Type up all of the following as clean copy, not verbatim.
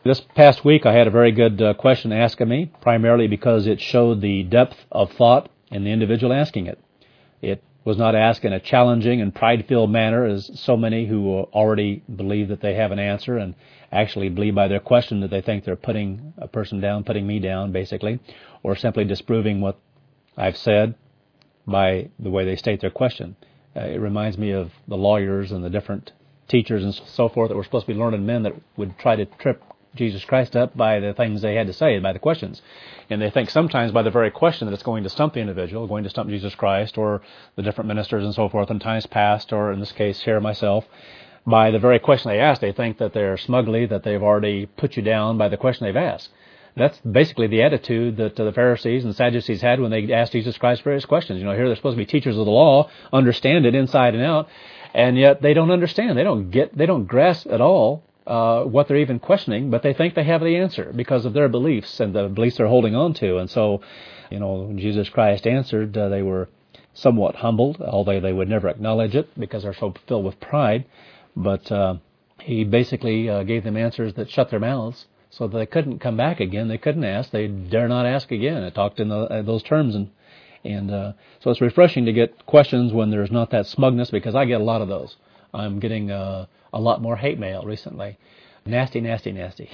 This past week I had a very good question asked of me, primarily because it showed the depth of thought in the individual asking it. It was not asked in a challenging and pride-filled manner as so many who already believe that they have an answer and actually believe by their question that they think they're putting a person down, putting me down, basically, or simply disproving what I've said by the way they state their question. It reminds me of the lawyers and the different teachers and so forth that were supposed to be learned men that would try to trip Jesus Christ up by the things they had to say, by the questions. And they think sometimes by the very question that it's going to stump the individual, going to stump Jesus Christ or the different ministers and so forth in times past, or in this case here myself. By the very question they ask, they think that they're smugly, that they've already put you down by the question they've asked. That's basically the attitude that the Pharisees and Sadducees had when they asked Jesus Christ various questions. Here they're supposed to be teachers of the law, understand it inside and out, and yet they don't understand. They don't grasp at all what they're even questioning, but they think they have the answer because of their beliefs and the beliefs they're holding on to. And so, when Jesus Christ answered, they were somewhat humbled, although they would never acknowledge it because they're so filled with pride. But he basically gave them answers that shut their mouths so that they couldn't come back again. They couldn't ask. They dare not ask again. It talked in those terms. And so it's refreshing to get questions when there's not that smugness, because I get a lot of those. I'm getting a lot more hate mail recently. Nasty, nasty, nasty.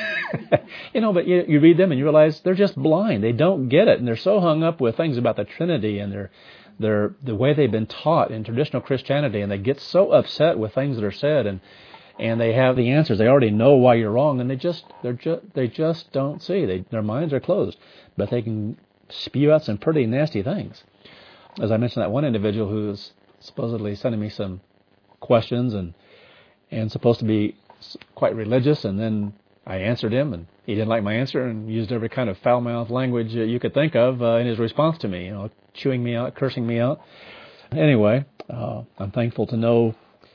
But you read them and you realize they're just blind. They don't get it. And they're so hung up with things about the Trinity and the way they've been taught in traditional Christianity, and they get so upset with things that are said, and they have the answers. They already know why you're wrong, and they just don't see. Their minds are closed, but they can spew out some pretty nasty things. As I mentioned, that one individual who was supposedly sending me some questions and supposed to be quite religious, and then I answered him, and he didn't like my answer and used every kind of foul-mouthed language you could think of in his response to me, chewing me out, cursing me out. Anyway, I'm thankful to know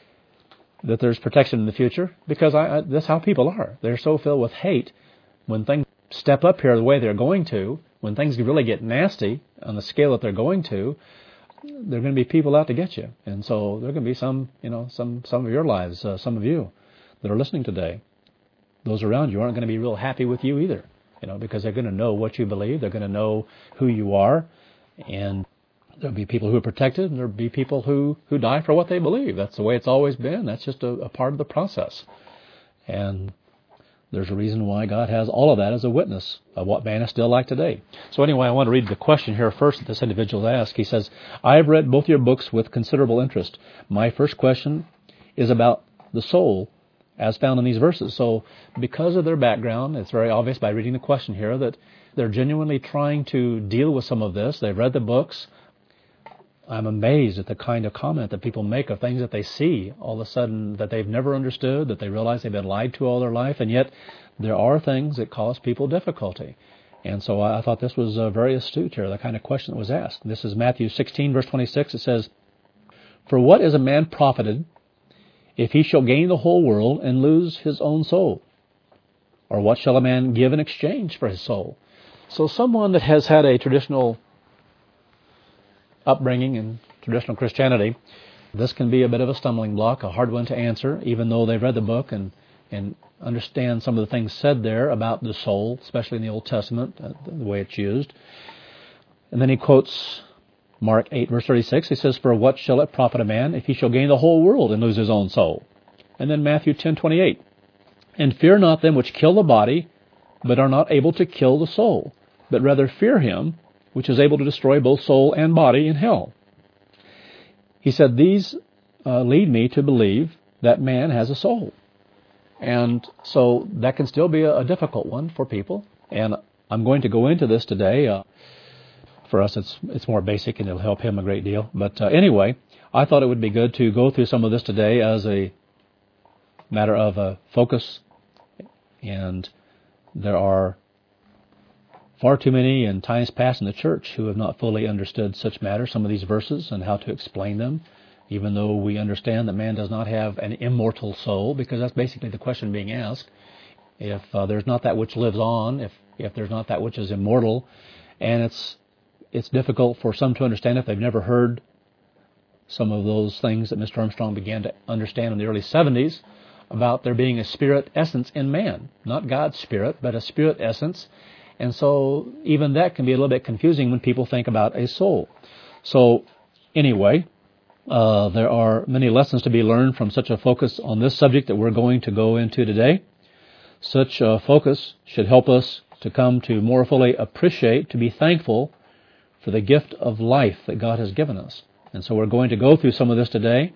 that there's protection in the future, because that's how people are. They're so filled with hate. When things step up here the way they're going to, when things really get nasty on the scale that they're going to, there are going to be people out to get you. And so there are going to be some of your lives, some of you that are listening today. Those around you aren't going to be real happy with you either, because they're going to know what you believe. They're going to know who you are. And there'll be people who are protected, and there'll be people who die for what they believe. That's the way it's always been. That's just a part of the process. And there's a reason why God has all of that as a witness of what man is still like today. So anyway, I want to read the question here first that this individual asked. He says, I have read both your books with considerable interest. My first question is about the soul as found in these verses. So because of their background, it's very obvious by reading the question here that they're genuinely trying to deal with some of this. They've read the books. I'm amazed at the kind of comment that people make of things that they see all of a sudden that they've never understood, that they realize they've been lied to all their life, and yet there are things that cause people difficulty. And so I thought this was very astute here, the kind of question that was asked. This is Matthew 16, verse 26. It says, For what is a man profited if he shall gain the whole world and lose his own soul? Or what shall a man give in exchange for his soul? So someone that has had a traditional upbringing in traditional Christianity, this can be a bit of a stumbling block, a hard one to answer, even though they've read the book and understand some of the things said there about the soul, especially in the Old Testament, the way it's used. And then he quotes Mark 8, verse 36. He says, For what shall it profit a man if he shall gain the whole world and lose his own soul? And then Matthew 10, 28. And fear not them which kill the body, but are not able to kill the soul, but rather fear him which is able to destroy both soul and body in hell. He said, these lead me to believe that man has a soul. And so that can still be a difficult one for people. And I'm going to go into this today. For us, it's more basic, and it'll help him a great deal. But anyway, I thought it would be good to go through some of this today as a matter of focus. And there are far too many in times past in the church who have not fully understood such matters, some of these verses, and how to explain them, even though we understand that man does not have an immortal soul, because that's basically the question being asked. If there's not that which lives on, if there's not that which is immortal, and it's difficult for some to understand if they've never heard some of those things that Mr. Armstrong began to understand in the early 70s about there being a spirit essence in man, not God's spirit, but a spirit essence. And so even that can be a little bit confusing when people think about a soul. So anyway, there are many lessons to be learned from such a focus on this subject that we're going to go into today. Such a focus should help us to come to more fully appreciate, to be thankful for the gift of life that God has given us. And so we're going to go through some of this today.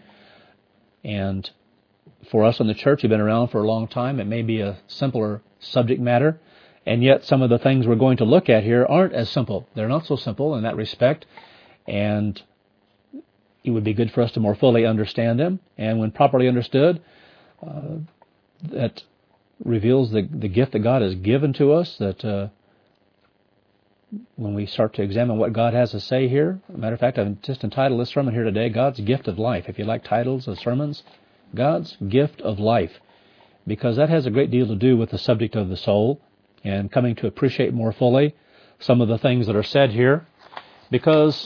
And for us in the church who've been around for a long time, it may be a simpler subject matter. And yet some of the things we're going to look at here aren't as simple. They're not so simple in that respect. And it would be good for us to more fully understand them. And when properly understood, that reveals the gift that God has given to us, that when we start to examine what God has to say here, as a matter of fact, I've just entitled this sermon here today, God's Gift of Life. If you like titles of sermons, God's Gift of Life, because that has a great deal to do with the subject of the soul and coming to appreciate more fully some of the things that are said here. Because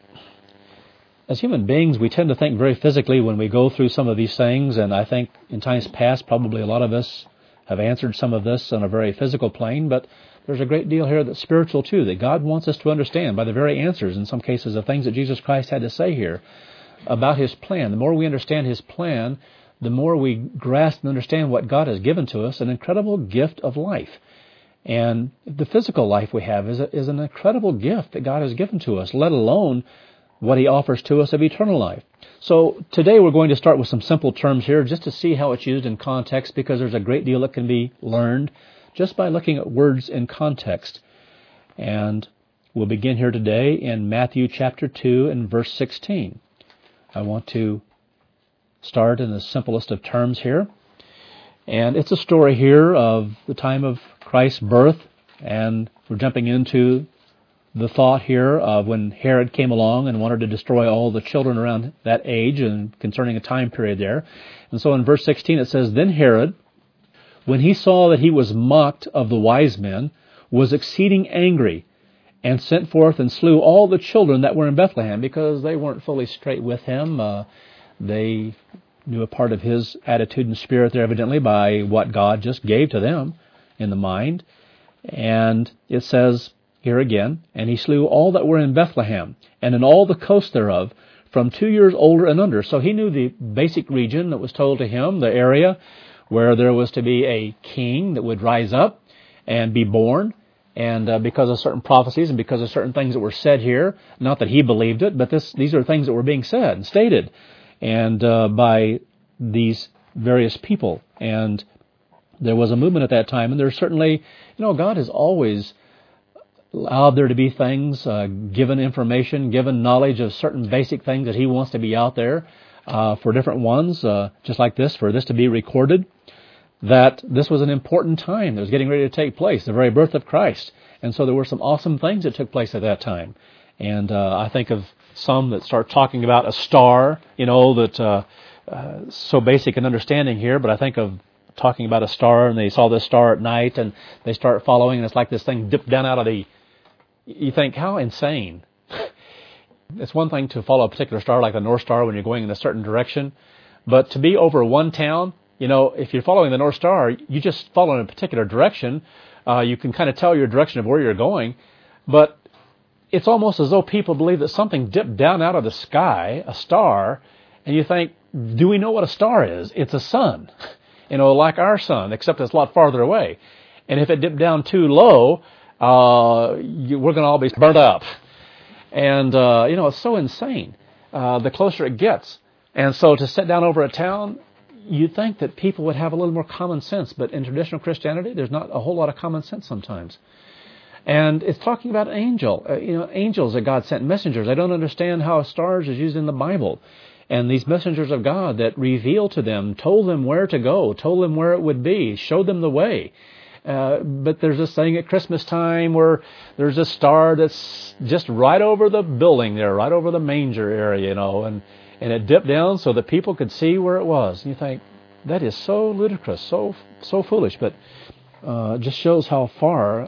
as human beings, we tend to think very physically when we go through some of these things, and I think in times past probably a lot of us have answered some of this on a very physical plane, but there's a great deal here that's spiritual too, that God wants us to understand by the very answers, in some cases, of things that Jesus Christ had to say here about His plan. The more we understand His plan, the more we grasp and understand what God has given to us, an incredible gift of life. And the physical life we have is an incredible gift that God has given to us, let alone what He offers to us of eternal life. So today we're going to start with some simple terms here just to see how it's used in context, because there's a great deal that can be learned just by looking at words in context. And we'll begin here today in Matthew chapter 2 and verse 16. I want to start in the simplest of terms here. And it's a story here of the time of Christ's birth, and we're jumping into the thought here of when Herod came along and wanted to destroy all the children around that age and concerning a time period there. And so in verse 16 it says, Then Herod, when he saw that he was mocked of the wise men, was exceeding angry, and sent forth and slew all the children that were in Bethlehem, because they weren't fully straight with him. They knew a part of his attitude and spirit there evidently by what God just gave to them in the mind. And it says here again, and he slew all that were in Bethlehem, and in all the coast thereof, from 2 years older and under. So he knew the basic region that was told to him, the area where there was to be a king that would rise up and be born. And because of certain prophecies and because of certain things that were said here, not that he believed it, but these are things that were being said and stated and by these various people. And there was a movement at that time, and there's certainly, God has always allowed there to be things, given information, given knowledge of certain basic things that He wants to be out there for different ones, just like this, for this to be recorded, that this was an important time that was getting ready to take place, the very birth of Christ. And so there were some awesome things that took place at that time. And I think of some that start talking about a star, that so basic an understanding here, but I think of talking about a star, and they saw this star at night, and they start following, and it's like this thing dipped down out of the... You think, how insane. It's one thing to follow a particular star like the North Star when you're going in a certain direction, but to be over one town, if you're following the North Star, you just follow in a particular direction. You can kind of tell your direction of where you're going, but it's almost as though people believe that something dipped down out of the sky, a star, and you think, do we know what a star is? It's a sun, like our sun, except it's a lot farther away. And if it dipped down too low, we're going to all be burnt up. And, it's so insane, the closer it gets. And so to sit down over a town, you'd think that people would have a little more common sense, but in traditional Christianity, there's not a whole lot of common sense sometimes. And it's talking about an angel, angels that God sent, messengers. I don't understand how stars is used in the Bible. And these messengers of God that revealed to them, told them where to go, told them where it would be, showed them the way. But there's this thing at Christmas time where there's a star that's just right over the building there, right over the manger area, and it dipped down so that people could see where it was. And you think, that is so ludicrous, so foolish, but just shows how far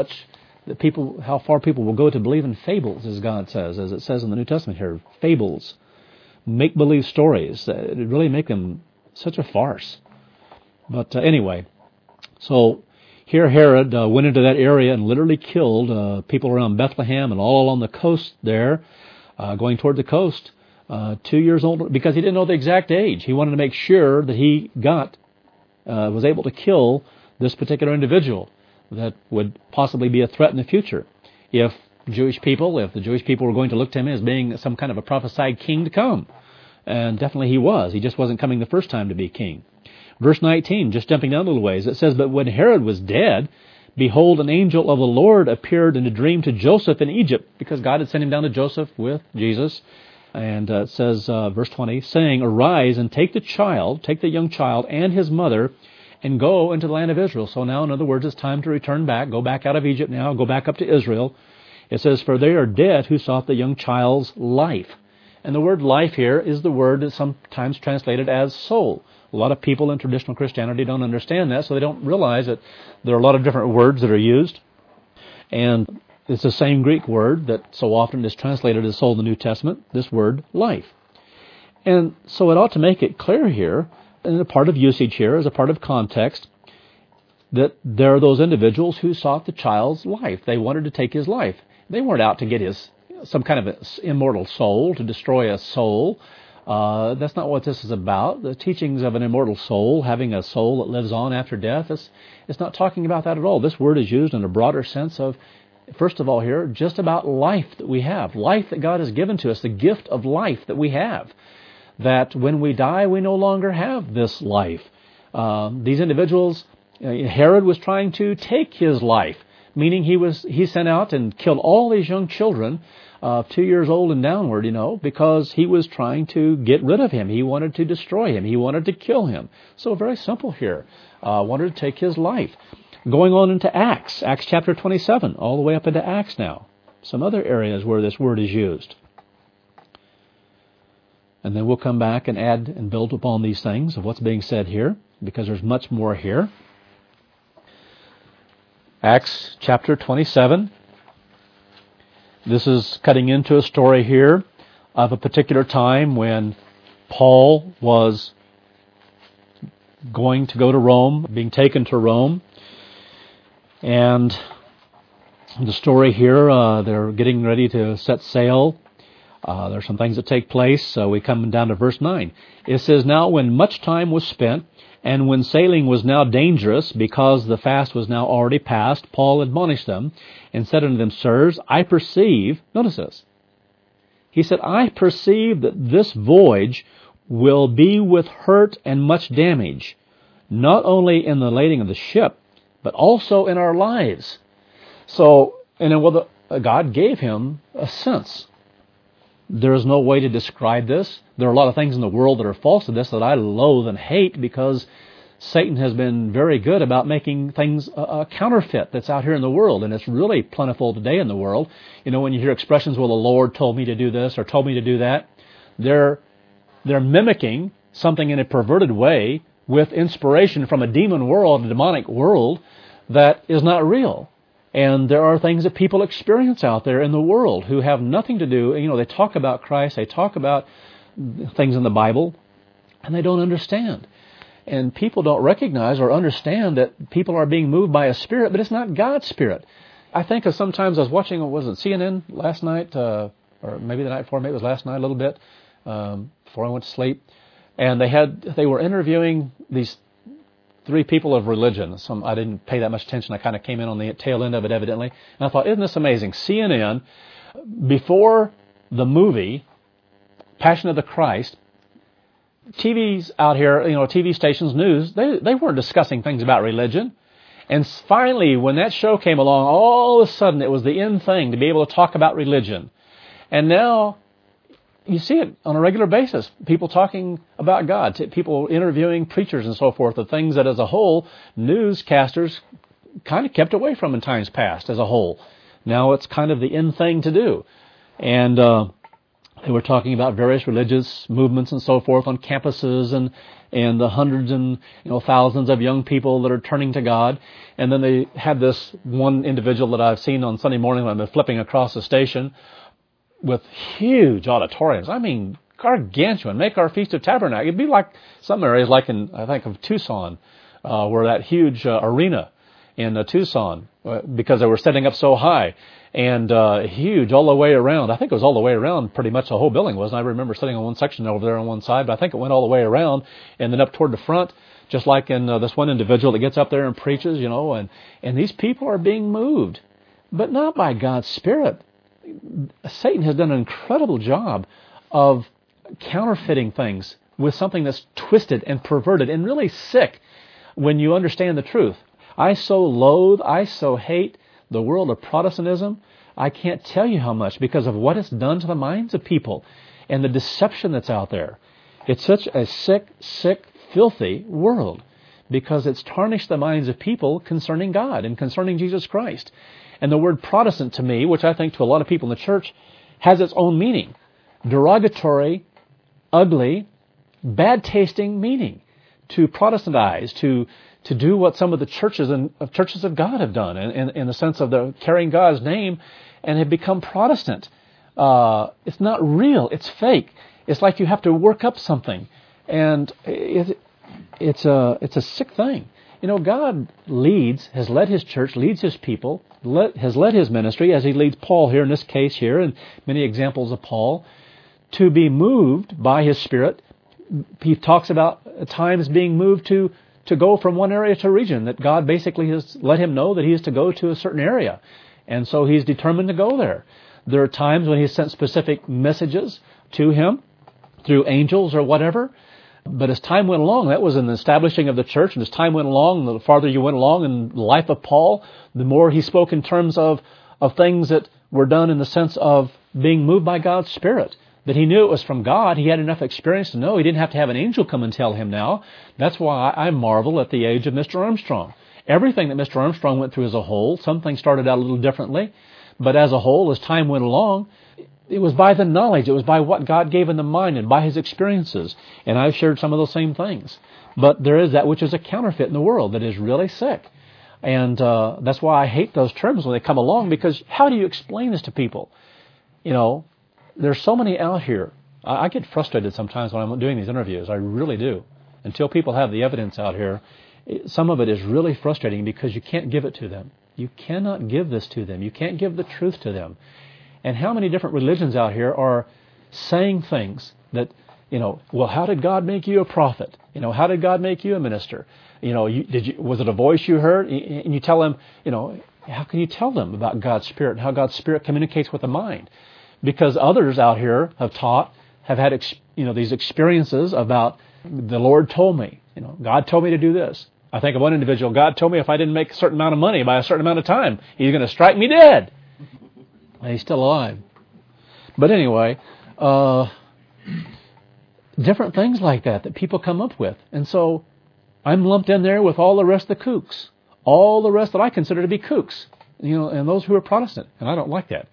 people will go to believe in fables, as God says, as it says in the New Testament here, fables, make-believe stories that really make them such a farce. But anyway, so here Herod went into that area and literally killed people around Bethlehem and all along the coast there, going toward the coast, 2 years old, because he didn't know the exact age. He wanted to make sure that he was able to kill this particular individual that would possibly be a threat in the future if the Jewish people were going to look to him as being some kind of a prophesied king to come. And definitely he was. He just wasn't coming the first time to be king. Verse 19, just jumping down a little ways, it says, "But when Herod was dead, behold, an angel of the Lord appeared in a dream to Joseph in Egypt," because God had sent him down to Joseph with Jesus. And it says, verse 20, saying, "Arise and take the young child and his mother, and go into the land of Israel." So now, in other words, it's time to return back. Go back out of Egypt now. Go back up to Israel. It says, "For they are dead who sought the young child's life." And the word life here is the word that's sometimes translated as soul. A lot of people in traditional Christianity don't understand that, so they don't realize that there are a lot of different words that are used. And it's the same Greek word that so often is translated as soul in the New Testament, this word life. And so it ought to make it clear here, and a part of usage here, as a part of context, that there are those individuals who sought the child's life. They wanted to take his life. They weren't out to get some kind of immortal soul, to destroy a soul. That's not what this is about. The teachings of an immortal soul, having a soul that lives on after death, it's not talking about that at all. This word is used in a broader sense of, first of all here, just about life that we have, life that God has given to us, the gift of life that we have, that when we die, we no longer have this life. These individuals, Herod was trying to take his life, meaning he sent out and killed all these young children, 2 years old and downward, because he was trying to get rid of him. He wanted to destroy him. He wanted to kill him. So very simple here. Wanted to take his life. Going on into Acts chapter 27, all the way up into Acts now. Some other areas where this word is used. And then we'll come back and add and build upon these things of what's being said here, because there's much more here. Acts chapter 27. This is cutting into a story here of a particular time when Paul was going to go to Rome, being taken to Rome. And the story here, they're getting ready to set sail. There's some things that take place. We come down to verse 9. It says, "Now when much time was spent, and when sailing was now dangerous, because the fast was now already past, Paul admonished them, and said unto them, Sirs, I perceive," notice this, he said, "I perceive that this voyage will be with hurt and much damage, not only in the lading of the ship, but also in our lives." So, God gave him a sense. There is no way to describe this. There are a lot of things in the world that are false to this that I loathe and hate, because Satan has been very good about making things a counterfeit that's out here in the world, and it's really plentiful today in the world. When you hear expressions, "Well, the Lord told me to do this," or "told me to do that," they're mimicking something in a perverted way with inspiration from a demon world, a demonic world that is not real. And there are things that people experience out there in the world who have nothing to do. They talk about Christ, they talk about things in the Bible, and they don't understand. And people don't recognize or understand that people are being moved by a spirit, but it's not God's spirit. I think of sometimes I was watching, was it CNN last night, or maybe the night before, maybe it was last night a little bit, before I went to sleep. And they were interviewing these 3 people of religion. I didn't pay that much attention. I kind of came in on the tail end of it, evidently. And I thought, isn't this amazing? CNN, before the movie, Passion of the Christ, TVs out here, TV stations, news, they weren't discussing things about religion. And finally, when that show came along, all of a sudden it was the in thing to be able to talk about religion. And now you see it on a regular basis. People talking about God, people interviewing preachers and so forth, the things that as a whole, newscasters kind of kept away from in times past as a whole. Now it's kind of the in thing to do. And they were talking about various religious movements and so forth on campuses and the hundreds and thousands of young people that are turning to God. And then they had this one individual that I've seen on Sunday morning when I've been flipping across the station, with huge auditoriums. I mean, gargantuan. Make our Feast of Tabernacles. It'd be like some areas, like in, I think of Tucson, where that huge arena in Tucson, because they were setting up so high and huge all the way around. I think it was all the way around, pretty much the whole building was. And I remember sitting on one section over there on one side, but I think it went all the way around and then up toward the front, just like in this one individual that gets up there and preaches, and these people are being moved, but not by God's Spirit. Satan has done an incredible job of counterfeiting things with something that's twisted and perverted and really sick when you understand the truth. I so loathe, I so hate the world of Protestantism. I can't tell you how much, because of what it's done to the minds of people and the deception that's out there. It's such a sick, filthy world because it's tarnished the minds of people concerning God and concerning Jesus Christ. And the word Protestant to me, which I think to a lot of people in the church, has its own meaning. Derogatory, ugly, bad-tasting meaning. To Protestantize, to do what some of the churches of God have done in the sense of the carrying God's name and have become Protestant. It's not real. It's fake. It's like you have to work up something. And it's a sick thing. God has led His church, leads His people, has led His ministry, as He leads Paul here in this case here, and many examples of Paul, to be moved by His Spirit. He talks about at times being moved to go from one area to a region, that God basically has let him know that he is to go to a certain area. And so he's determined to go there. There are times when He sent specific messages to him through angels or whatever. But as time went along, that was in the establishing of the church, and as time went along, the farther you went along in the life of Paul, the more he spoke in terms of things that were done in the sense of being moved by God's Spirit. That he knew it was from God. He had enough experience to know he didn't have to have an angel come and tell him now. That's why I marvel at the age of Mr. Armstrong. Everything that Mr. Armstrong went through as a whole, some things started out a little differently, but as a whole, as time went along, it was by the knowledge, it was by what God gave in the mind and by his experiences. And I've shared some of those same things. But there is that which is a counterfeit in the world that is really sick. And that's why I hate those terms when they come along, because how do you explain this to people? There's so many out here. I get frustrated sometimes when I'm doing these interviews. I really do. Until people have the evidence out here, some of it is really frustrating because you can't give it to them. You cannot give this to them. You can't give the truth to them. And how many different religions out here are saying things that, well, how did God make you a prophet? How did God make you a minister? Was it a voice you heard? And you tell them, how can you tell them about God's Spirit and how God's Spirit communicates with the mind? Because others out here have had these experiences about the Lord told me, God told me to do this. I think of one individual, God told me if I didn't make a certain amount of money by a certain amount of time, He's going to strike me dead. And he's still alive. But anyway, different things like that people come up with. And so I'm lumped in there with all the rest of the kooks, all the rest that I consider to be kooks, and those who are Protestant. And I don't like that,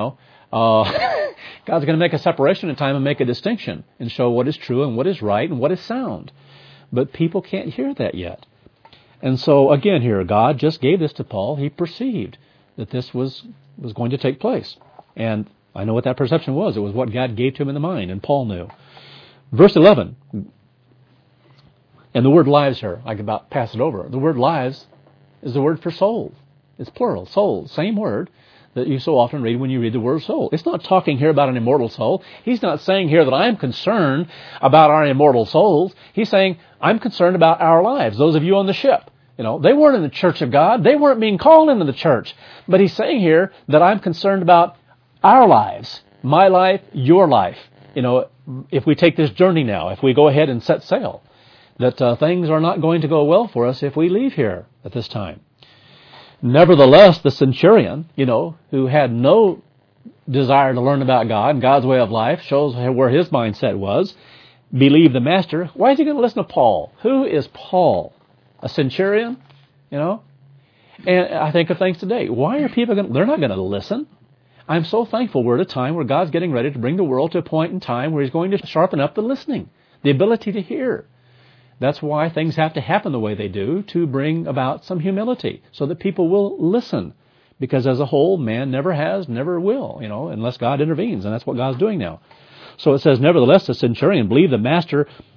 God's going to make a separation in time and make a distinction and show what is true and what is right and what is sound. But people can't hear that yet. And so again here, God just gave this to Paul. He perceived that this was going to take place. And I know what that perception was. It was what God gave to him in the mind, and Paul knew. Verse 11, and the word lives here, I can about pass it over. The word lives is the word for soul. It's plural, soul, same word that you so often read when you read the word soul. It's not talking here about an immortal soul. He's not saying here that I'm concerned about our immortal souls. He's saying, I'm concerned about our lives, those of you on the ship. They weren't in the church of God. They weren't being called into the church. But he's saying here that I'm concerned about our lives, my life, your life. If we take this journey now, if we go ahead and set sail, that things are not going to go well for us if we leave here at this time. Nevertheless, the centurion, who had no desire to learn about God and God's way of life, shows where his mindset was, believed the master. Why is he going to listen to Paul? Who is Paul? A centurion? And I think of things today. Why are people they're not going to listen. I'm so thankful we're at a time where God's getting ready to bring the world to a point in time where He's going to sharpen up the listening, the ability to hear. That's why things have to happen the way they do, to bring about some humility so that people will listen. Because as a whole, man never has, never will, unless God intervenes. And that's what God's doing now. So it says, nevertheless, the centurion believed the master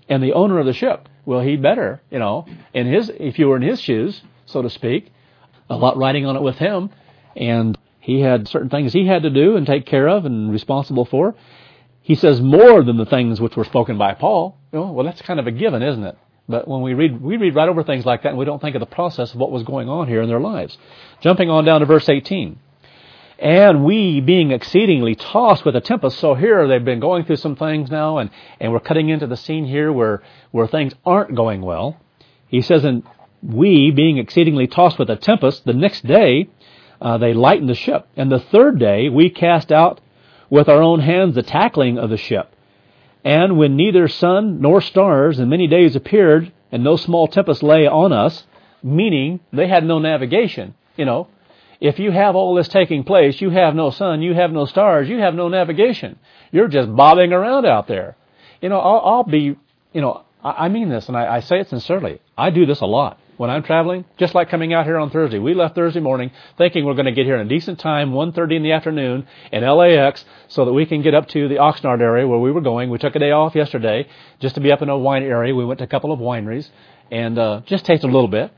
And the owner of the ship, well, he'd better, if you were in his shoes, so to speak, a lot riding on it with him, and he had certain things he had to do and take care of and responsible for. He says more than the things which were spoken by Paul. Well, that's kind of a given, isn't it? But when we read right over things like that, and we don't think of the process of what was going on here in their lives. Jumping on down to verse 18. And we, being exceedingly tossed with a tempest. So here they've been going through some things now, and we're cutting into the scene here where things aren't going well. He says, and we, being exceedingly tossed with a tempest, the next day they lightened the ship. And the third day we cast out with our own hands the tackling of the ship. And when neither sun nor stars in many days appeared, and no small tempest lay on us, meaning they had no navigation, If you have all this taking place, you have no sun, you have no stars, you have no navigation. You're just bobbing around out there. I'll be, I mean this, and I say it sincerely. I do this a lot. When I'm traveling, just like coming out here on Thursday. We left Thursday morning thinking we're going to get here in a decent time, 1:30 in the afternoon in LAX, so that we can get up to the Oxnard area where we were going. We took a day off yesterday just to be up in a wine area. We went to a couple of wineries and just tasted a little bit.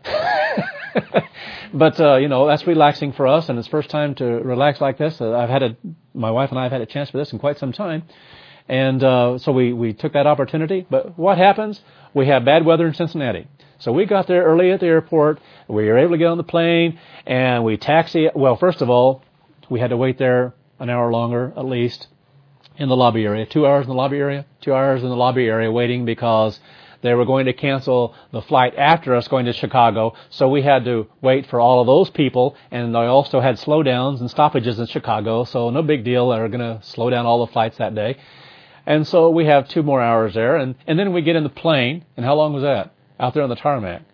But, that's relaxing for us, and it's first time to relax like this. My wife and I have had a chance for this in quite some time. And so we took that opportunity. But what happens? We have bad weather in Cincinnati. So we got there early at the airport. We were able to get on the plane, and we taxi. Well, first of all, we had to wait there an hour longer, at least, in the lobby area. 2 hours in the lobby area. 2 hours in the lobby area waiting because they were going to cancel the flight after us going to Chicago, so we had to wait for all of those people, and they also had slowdowns and stoppages in Chicago, so no big deal. They were going to slow down all the flights that day. And so we have 2 more hours there, and then we get in the plane, and how long was that? Out there on the tarmac?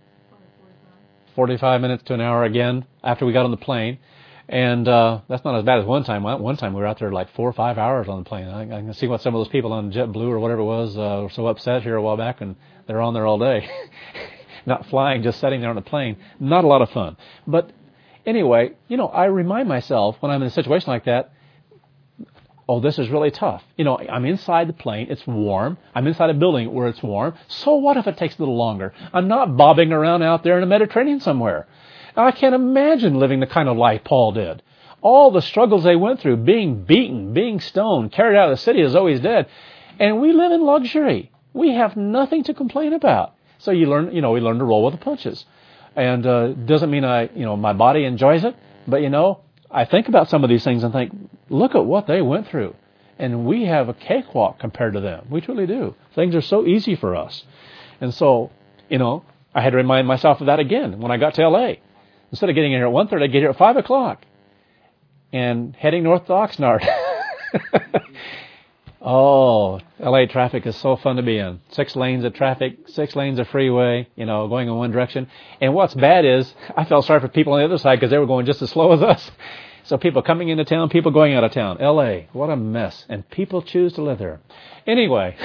45 minutes to an hour again after we got on the plane. And that's not as bad as one time. One time we were out there like 4 or 5 hours on the plane. I can see what some of those people on JetBlue or whatever it was were so upset here a while back, and they're on there all day. Not flying, just sitting there on the plane. Not a lot of fun. But anyway, I remind myself when I'm in a situation like that, oh, this is really tough. I'm inside the plane. It's warm. I'm inside a building where it's warm. So what if it takes a little longer? I'm not bobbing around out there in the Mediterranean somewhere. Now, I can't imagine living the kind of life Paul did. All the struggles they went through, being beaten, being stoned, carried out of the city as though he's dead. And we live in luxury. We have nothing to complain about. So we learn to roll with the punches. And doesn't mean my body enjoys it, but I think about some of these things and think, look at what they went through. And we have a cakewalk compared to them. We truly do. Things are so easy for us. And so, I had to remind myself of that again when I got to L.A. Instead of getting here at 1:30, I get here at 5 o'clock and heading north to Oxnard. Oh, L.A. traffic is so fun to be in. 6 lanes of traffic, 6 lanes of freeway, going in one direction. And what's bad is I felt sorry for people on the other side because they were going just as slow as us. So people coming into town, people going out of town. L.A., what a mess. And people choose to live there. Anyway,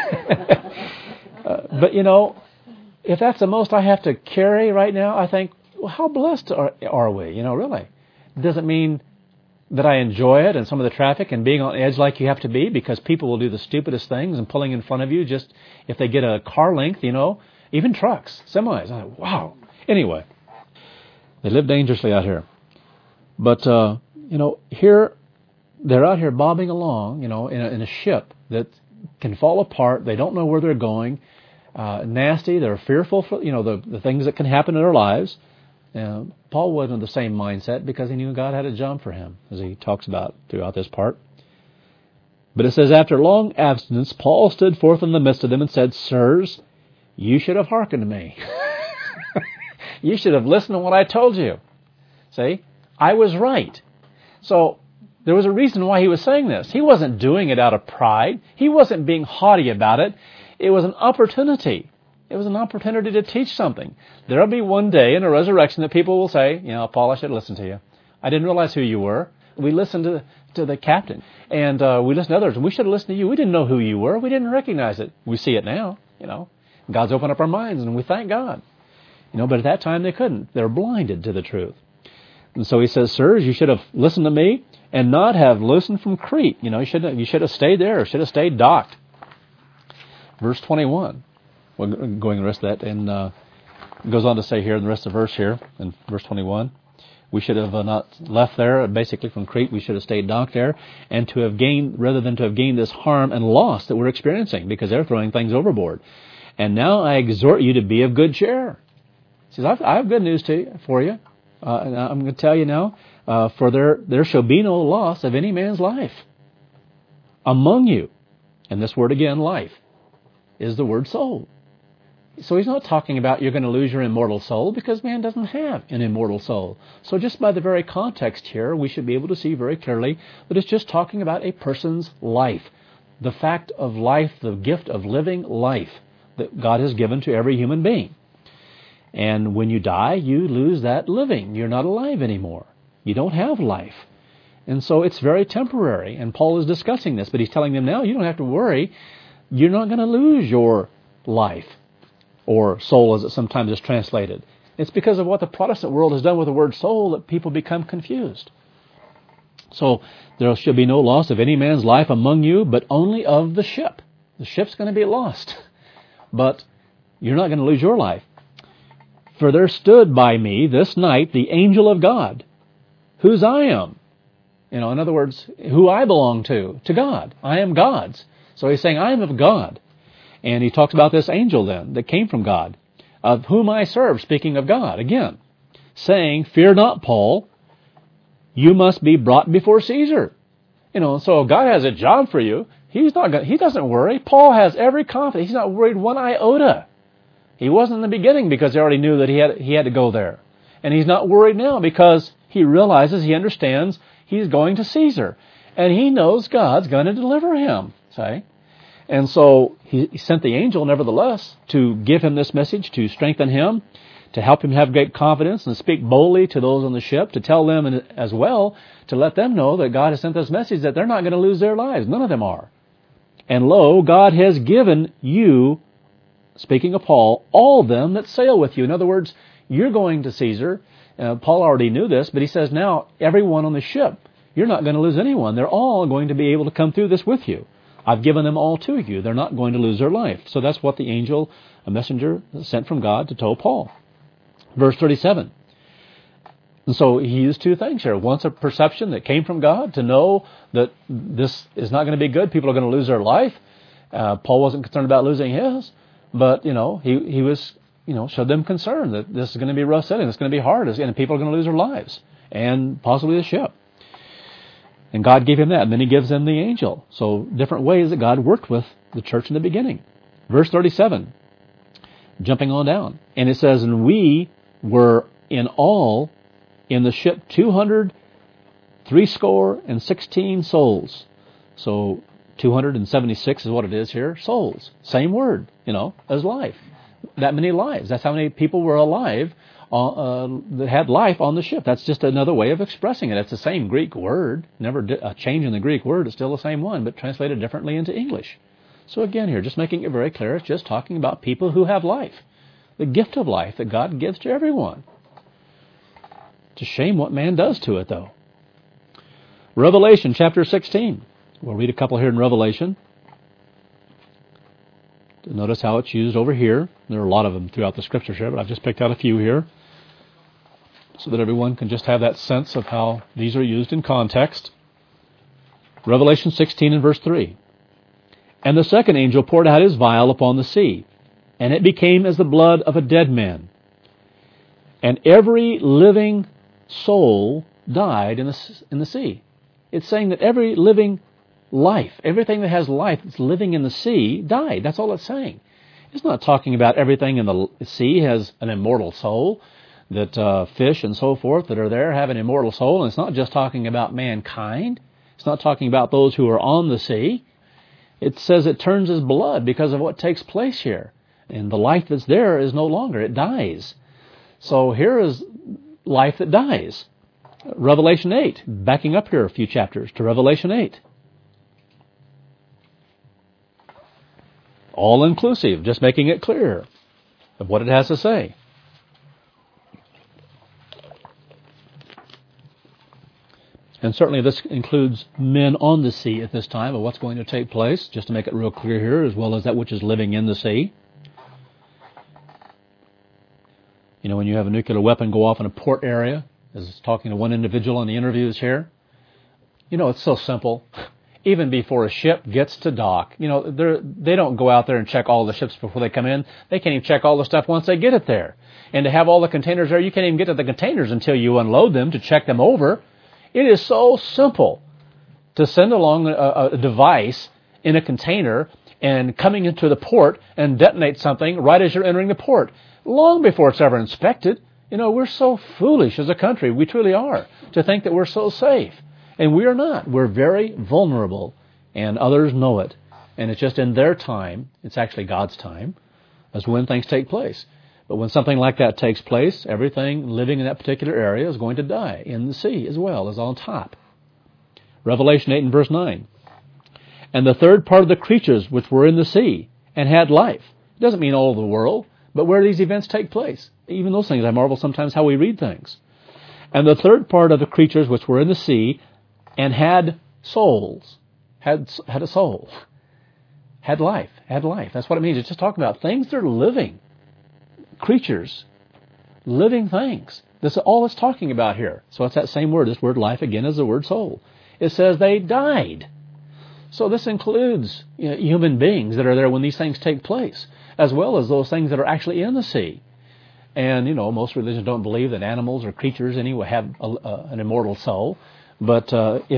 but if that's the most I have to carry right now, I think, well, how blessed are we, really? It doesn't mean that I enjoy it and some of the traffic and being on edge like you have to be, because people will do the stupidest things and pulling in front of you just if they get a car length, even trucks, semis. I'm like, wow. Anyway, they live dangerously out here. But, here, they're out here bobbing along, in a ship that can fall apart. They don't know where they're going. Nasty. They're fearful for, the things that can happen in their lives. Paul wasn't in the same mindset because he knew God had a job for him, as he talks about throughout this part. But it says, after long abstinence, Paul stood forth in the midst of them and said, Sirs, you should have hearkened to me. You should have listened to what I told you. See, I was right. So there was a reason why he was saying this. He wasn't doing it out of pride. He wasn't being haughty about it. It was an opportunity. It was an opportunity to teach something. There will be one day in the resurrection that people will say, Paul, I should listen to you. I didn't realize who you were. We listened to the captain, and we listened to others, and we should have listened to you. We didn't know who you were. We didn't recognize it. We see it now, God's opened up our minds, and we thank God. But at that time they couldn't. They were blinded to the truth. And so he says, Sirs, you should have listened to me and not have listened from Crete. You should have stayed there or should have stayed docked. Verse 21. We're going the rest of that, and it goes on to say here in the rest of the verse here, in verse 21, we should have not left there, basically from Crete, we should have stayed docked there, and to have gained, rather than to have gained this harm and loss that we're experiencing, because they're throwing things overboard. And now I exhort you to be of good cheer. He says, I have good news for you. And I'm going to tell you now, for there shall be no loss of any man's life among you. And this word again, life, is the word soul. So he's not talking about you're going to lose your immortal soul, because man doesn't have an immortal soul. So just by the very context here, we should be able to see very clearly that it's just talking about a person's life. The fact of life, the gift of living life that God has given to every human being. And when you die, you lose that living. You're not alive anymore. You don't have life. And so it's very temporary. And Paul is discussing this, but he's telling them now, you don't have to worry. You're not going to lose your life, or soul as it sometimes is translated. It's because of what the Protestant world has done with the word soul that people become confused. So there shall be no loss of any man's life among you, but only of the ship. The ship's going to be lost, but you're not going to lose your life. For there stood by me this night the angel of God, whose I am. In other words, who I belong to God. I am God's. So he's saying, I am of God. And he talks about this angel then that came from God, of whom I serve, speaking of God again, saying, fear not, Paul, you must be brought before Caesar. So God has a job for you. He doesn't worry. Paul has every confidence. He's not worried one iota. He wasn't in the beginning because he already knew that he had to go there. And he's not worried now because he realizes, he understands he's going to Caesar. And he knows God's going to deliver him. See? And so he sent the angel, nevertheless, to give him this message, to strengthen him, to help him have great confidence and speak boldly to those on the ship, to tell them as well, to let them know that God has sent this message that they're not going to lose their lives. None of them are. And lo, God has given you, speaking of Paul, all them that sail with you. In other words, you're going to Caesar. Paul already knew this, but he says now, everyone on the ship, you're not going to lose anyone. They're all going to be able to come through this with you. I've given them all to you. They're not going to lose their life. So that's what the angel, a messenger sent from God to tell Paul. Verse 37. And so he used two things here. Once a perception that came from God to know that this is not going to be good. People are going to lose their life. Paul wasn't concerned about losing his, but he was, showed them concern that this is going to be rough sailing. It's going to be hard, and people are going to lose their lives, and possibly the ship. And God gave him that, and then he gives them the angel. So different ways that God worked with the church in the beginning. Verse 37, jumping on down. And it says, and we were in all in the ship 260 souls. So 276 is what it is here, souls. Same word, as life. That many lives. That's how many people were alive that had life on the ship. That's just another way of expressing it. It's the same Greek word. Never a change in the Greek word. It's still the same one, but translated differently into English. So again here, just making it very clear, it's just talking about people who have life. The gift of life that God gives to everyone. It's a shame what man does to it, though. Revelation chapter 16. We'll read a couple here in Revelation. Notice how it's used over here. There are a lot of them throughout the Scriptures here, but I've just picked out a few here so that everyone can just have that sense of how these are used in context. Revelation 16 and verse 3. And the second angel poured out his vial upon the sea, and it became as the blood of a dead man. And every living soul died in the sea. It's saying that every living life, everything that has life that's living in the sea, died. That's all it's saying. It's not talking about everything in the sea has an immortal soul, that fish and so forth that are there have an immortal soul. And it's not just talking about mankind. It's not talking about those who are on the sea. It says it turns as blood because of what takes place here. And the life that's there is no longer. It dies. So here is life that dies. Revelation 8, backing up here a few chapters to Revelation 8. All inclusive, just making it clear of what it has to say. And certainly this includes men on the sea at this time of what's going to take place, just to make it real clear here, as well as that which is living in the sea. You know, when you have a nuclear weapon go off in a port area, as talking to one individual in the interviews here, you know, it's so simple. Even before a ship gets to dock, you know, they don't go out there and check all the ships before they come in. They can't even check all the stuff once they get it there. And to have all the containers there, you can't even get to the containers until you unload them to check them over. It is so simple to send along a device in a container and coming into the port and detonate something right as you're entering the port, long before it's ever inspected. You know, we're so foolish as a country, we truly are, to think that we're so safe. And we are not. We're very vulnerable, and others know it. And it's just in their time, it's actually God's time, as when things take place. But when something like that takes place, everything living in that particular area is going to die in the sea as well as on top. Revelation 8 and verse 9. And the third part of the creatures which were in the sea and had life. It doesn't mean all of the world, but where these events take place. Even those things, I marvel sometimes how we read things. And the third part of the creatures which were in the sea and had souls, had a soul, had life. That's what it means. It's just talking about things that are living. Creatures, living things. This is all it's talking about here. So it's that same word. This word life again is the word soul. It says they died. So this includes human beings that are there when these things take place, as well as those things that are actually in the sea. And, you know, most religions don't believe that animals or creatures anyway have an immortal soul. But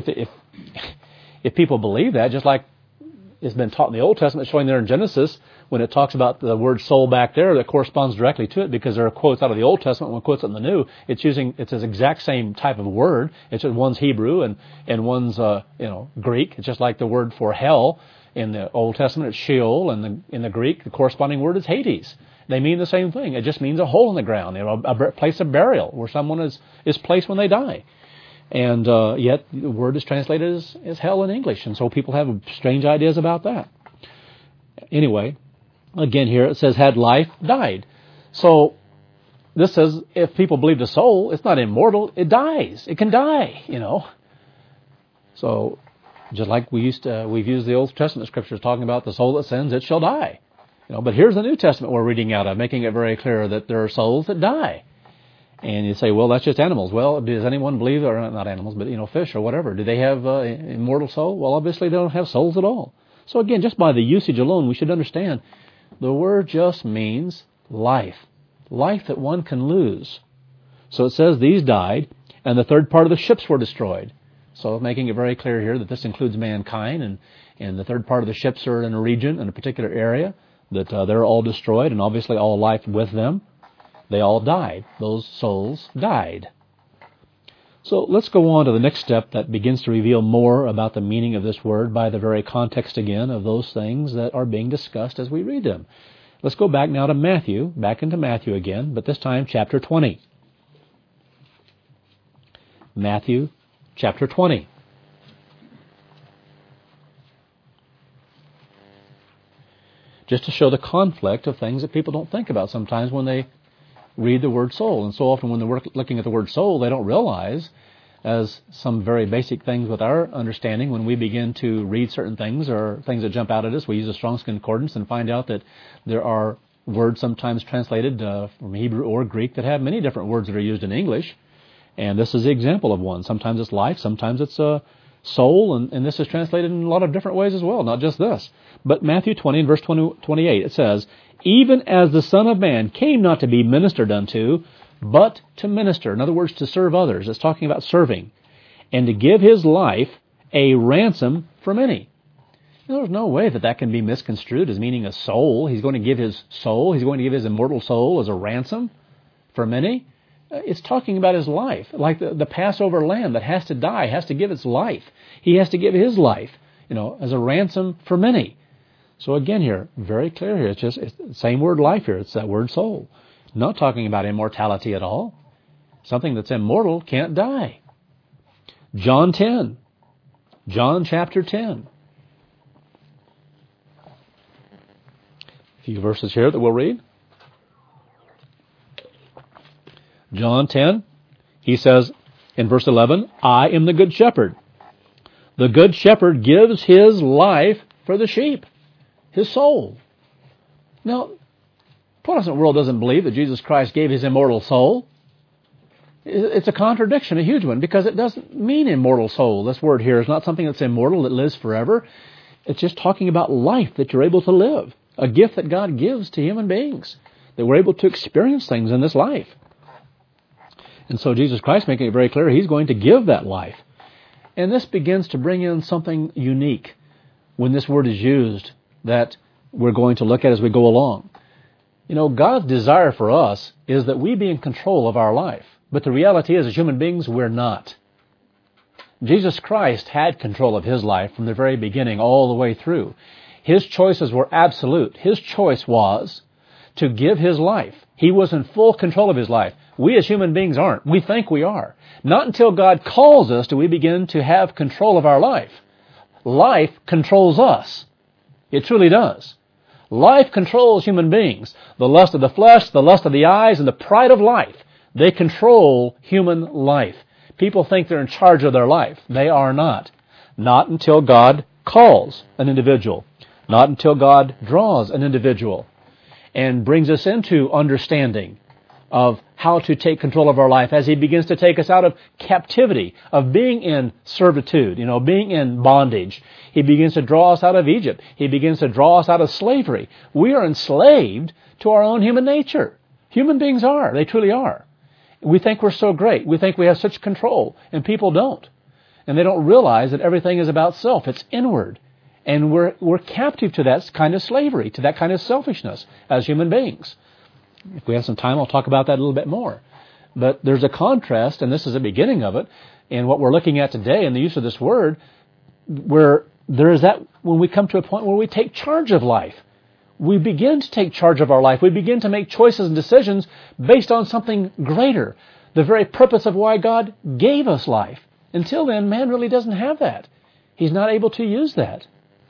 if people believe that, just like it's been taught in the Old Testament, showing there in Genesis, when it talks about the word soul back there, that corresponds directly to it, because there are quotes out of the Old Testament, one quotes it in the New. It's the exact same type of word. It's just one's Hebrew and one's Greek. It's just like the word for hell in the Old Testament, it's Sheol, and in the Greek, the corresponding word is Hades. They mean the same thing. It just means a hole in the ground, a place of burial where someone is placed when they die. And yet the word is translated as hell in English, and so people have strange ideas about that. Anyway, again here it says had life, died. So this says if people believe the soul, it's not immortal, it dies. It can die, you know. So just like we've used the Old Testament scriptures talking about the soul that sins, it shall die. You know, but here's the New Testament we're reading out of, making it very clear that there are souls that die. And you say, well, that's just animals. Well, does anyone believe, or not animals, but, fish or whatever, do they have immortal soul? Well, obviously they don't have souls at all. So again, just by the usage alone, we should understand the word just means life. Life that one can lose. So it says these died, and the third part of the ships were destroyed. So making it very clear here that this includes mankind, and the third part of the ships are in a region, in a particular area, that they're all destroyed, and obviously all life with them. They all died. Those souls died. So let's go on to the next step that begins to reveal more about the meaning of this word by the very context again of those things that are being discussed as we read them. Let's go back now to Matthew, back into Matthew again, but this time chapter 20. Matthew chapter 20. Just to show the conflict of things that people don't think about sometimes when they read the word soul. And so often when they're looking at the word soul, they don't realize, as some very basic things with our understanding, when we begin to read certain things or things that jump out at us, we use a Strong's Concordance and find out that there are words sometimes translated from Hebrew or Greek that have many different words that are used in English. And this is the example of one. Sometimes it's life, sometimes it's soul, and this is translated in a lot of different ways as well, not just this. But Matthew 20 and verse 28, it says, even as the Son of Man came not to be ministered unto, but to minister. In other words, to serve others. It's talking about serving. And to give his life a ransom for many. There's no way that can be misconstrued as meaning a soul. He's going to give his soul, he's going to give his immortal soul as a ransom for many. It's talking about his life, like the Passover lamb that has to die, has to give its life. He has to give his life, as a ransom for many. So again here, very clear here, it's the same word life here, it's that word soul. Not talking about immortality at all. Something that's immortal can't die. John chapter 10. A few verses here that we'll read. John 10, he says, In verse 11, I am the good shepherd. The good shepherd gives his life for the sheep, his soul. Now, the Protestant world doesn't believe that Jesus Christ gave his immortal soul. It's a contradiction, a huge one, because it doesn't mean immortal soul. This word here is not something that's immortal, that lives forever. It's just talking about life that you're able to live, a gift that God gives to human beings, that we're able to experience things in this life. And so Jesus Christ, making it very clear, he's going to give that life. And this begins to bring in something unique when this word is used that we're going to look at as we go along. You know, God's desire for us is that we be in control of our life. But the reality is, as human beings, we're not. Jesus Christ had control of his life from the very beginning all the way through. His choices were absolute. His choice was to give his life. He was in full control of his life. We as human beings aren't. We think we are. Not until God calls us do we begin to have control of our life. Life controls us. It truly does. Life controls human beings. The lust of the flesh, the lust of the eyes, and the pride of life. They control human life. People think they're in charge of their life. They are not. Not until God calls an individual. Not until God draws an individual and brings us into understanding of how to take control of our life as he begins to take us out of captivity, of being in servitude, being in bondage. He begins to draw us out of Egypt. He begins to draw us out of slavery. We are enslaved to our own human nature. Human beings are. They truly are. We think we're so great. We think we have such control, and people don't. And they don't realize that everything is about self. It's inward. And we're captive to that kind of slavery, to that kind of selfishness as human beings. If we have some time, I'll talk about that a little bit more. But there's a contrast, and this is the beginning of it, in what we're looking at today in the use of this word, where there is that when we come to a point where we take charge of life. We begin to take charge of our life. We begin to make choices and decisions based on something greater, the very purpose of why God gave us life. Until then, man really doesn't have that. He's not able to use that.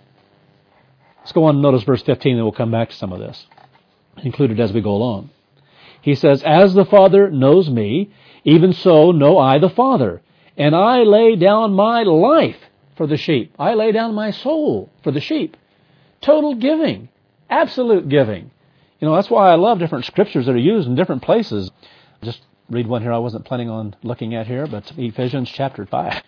Let's go on and notice verse 15, and we'll come back to some of this, included as we go along. He says, as the Father knows me, even so know I the Father, and I lay down my life for the sheep. I lay down my soul for the sheep. Total giving. Absolute giving. That's why I love different scriptures that are used in different places. Just read one here I wasn't planning on looking at here, but Ephesians chapter 5.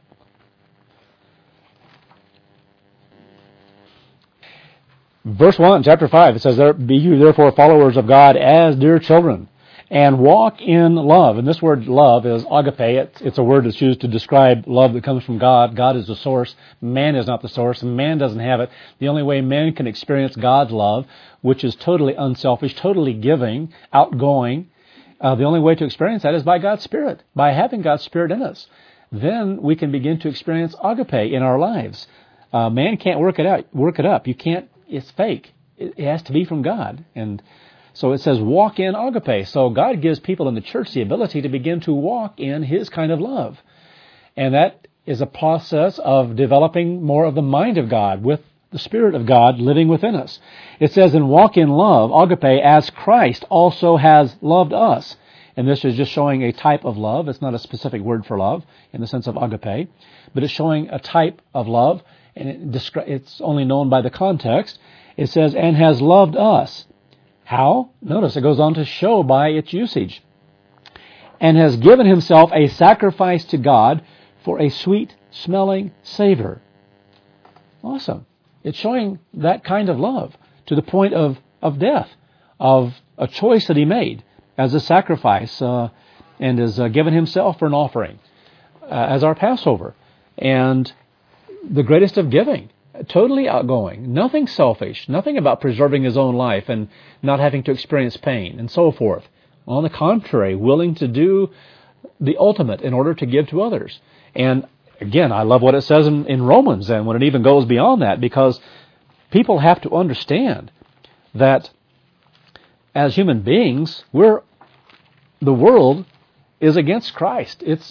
Verse 1, chapter 5, it says, be you therefore followers of God as dear children, and walk in love. And this word love is agape. It's a word that's used to describe love that comes from God. God is the source. Man is not the source, and man doesn't have it. The only way man can experience God's love, which is totally unselfish, totally giving, outgoing, the only way to experience that is by God's Spirit, by having God's Spirit in us. Then we can begin to experience agape in our lives. Man can't work it up. You can't. It's fake. It has to be from God. And so it says walk in agape. So God gives people in the church the ability to begin to walk in his kind of love. And that is a process of developing more of the mind of God with the Spirit of God living within us. It says, and walk in love, agape, as Christ also has loved us. And this is just showing a type of love. It's not a specific word for love in the sense of agape, but it's showing a type of love, and it's only known by the context. It says, and has loved us. How? Notice it goes on to show by its usage. And has given himself a sacrifice to God for a sweet-smelling savor. Awesome. It's showing that kind of love to the point of death, of a choice that he made as a sacrifice, and has given himself for an offering as our Passover. And the greatest of giving, totally outgoing, nothing selfish, nothing about preserving his own life and not having to experience pain and so forth. On the contrary, willing to do the ultimate in order to give to others. And again, I love what it says in Romans then, when it even goes beyond that, because people have to understand that as human beings, the world is against Christ. It's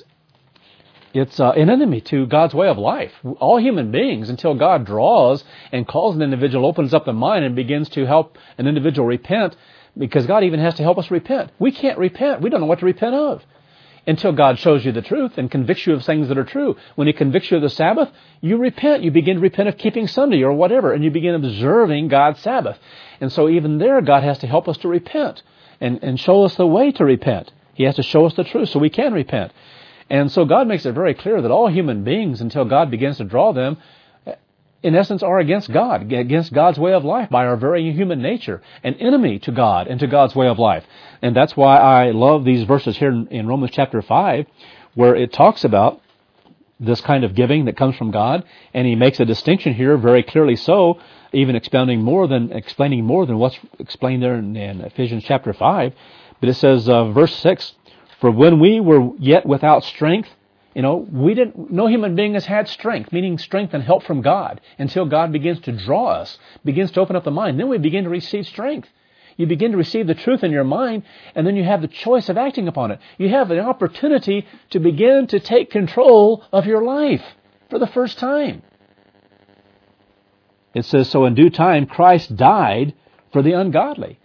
an enemy to God's way of life. All human beings, until God draws and calls an individual, opens up the mind and begins to help an individual repent, because God even has to help us repent. We can't repent. We don't know what to repent of. until God shows you the truth and convicts you of things that are true. When He convicts you of the Sabbath, you repent. You begin to repent of keeping Sunday or whatever, and you begin observing God's Sabbath. And so even there, God has to help us to repent and show us the way to repent. He has to show us the truth so we can repent. And so God makes it very clear that all human beings, until God begins to draw them, in essence, are against God, against God's way of life by our very human nature, an enemy to God and to God's way of life. And that's why I love these verses here in Romans chapter 5, where it talks about this kind of giving that comes from God, and he makes a distinction here very clearly so, even explaining more than what's explained there in Ephesians chapter 5. But it says, verse 6, "For when we were yet without strength," no human being has had strength, meaning strength and help from God, until God begins to draw us, begins to open up the mind. Then we begin to receive strength. You begin to receive the truth in your mind, and then you have the choice of acting upon it. You have an opportunity to begin to take control of your life for the first time. It says, "So in due time Christ died for the ungodly."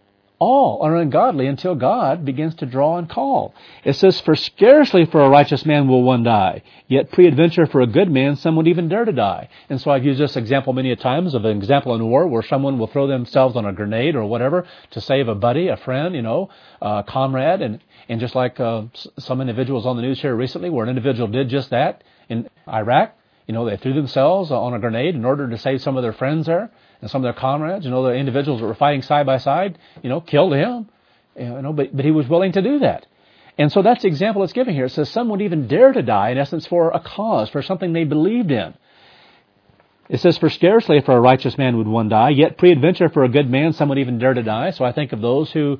All are ungodly until God begins to draw and call. It says, "For scarcely for a righteous man will one die, yet peradventure for a good man some would even dare to die." And so I've used this example many a times of an example in war where someone will throw themselves on a grenade or whatever to save a buddy, a friend, a comrade. And just like some individuals on the news here recently where an individual did just that in Iraq, they threw themselves on a grenade in order to save some of their friends there. And some of their comrades, the individuals that were fighting side by side, killed him, but he was willing to do that. And so that's the example it's giving here. It says some would even dare to die, in essence, for a cause, for something they believed in. It says, "For scarcely for a righteous man would one die, yet peradventure for a good man some would even dare to die." So I think of those who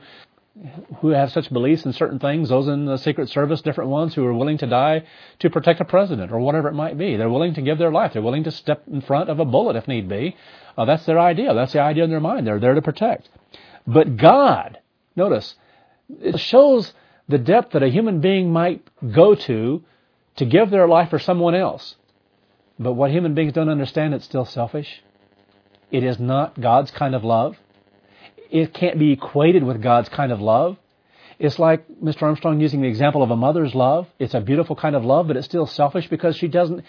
have such beliefs in certain things, those in the Secret Service, different ones who are willing to die to protect a president or whatever it might be. They're willing to give their life. They're willing to step in front of a bullet if need be. That's their idea. That's the idea in their mind. They're there to protect. But God, notice, it shows the depth that a human being might go to give their life for someone else. But what human beings don't understand, it's still selfish. It is not God's kind of love. It can't be equated with God's kind of love. It's like Mr. Armstrong using the example of a mother's love. It's a beautiful kind of love, but it's still selfish because she doesn't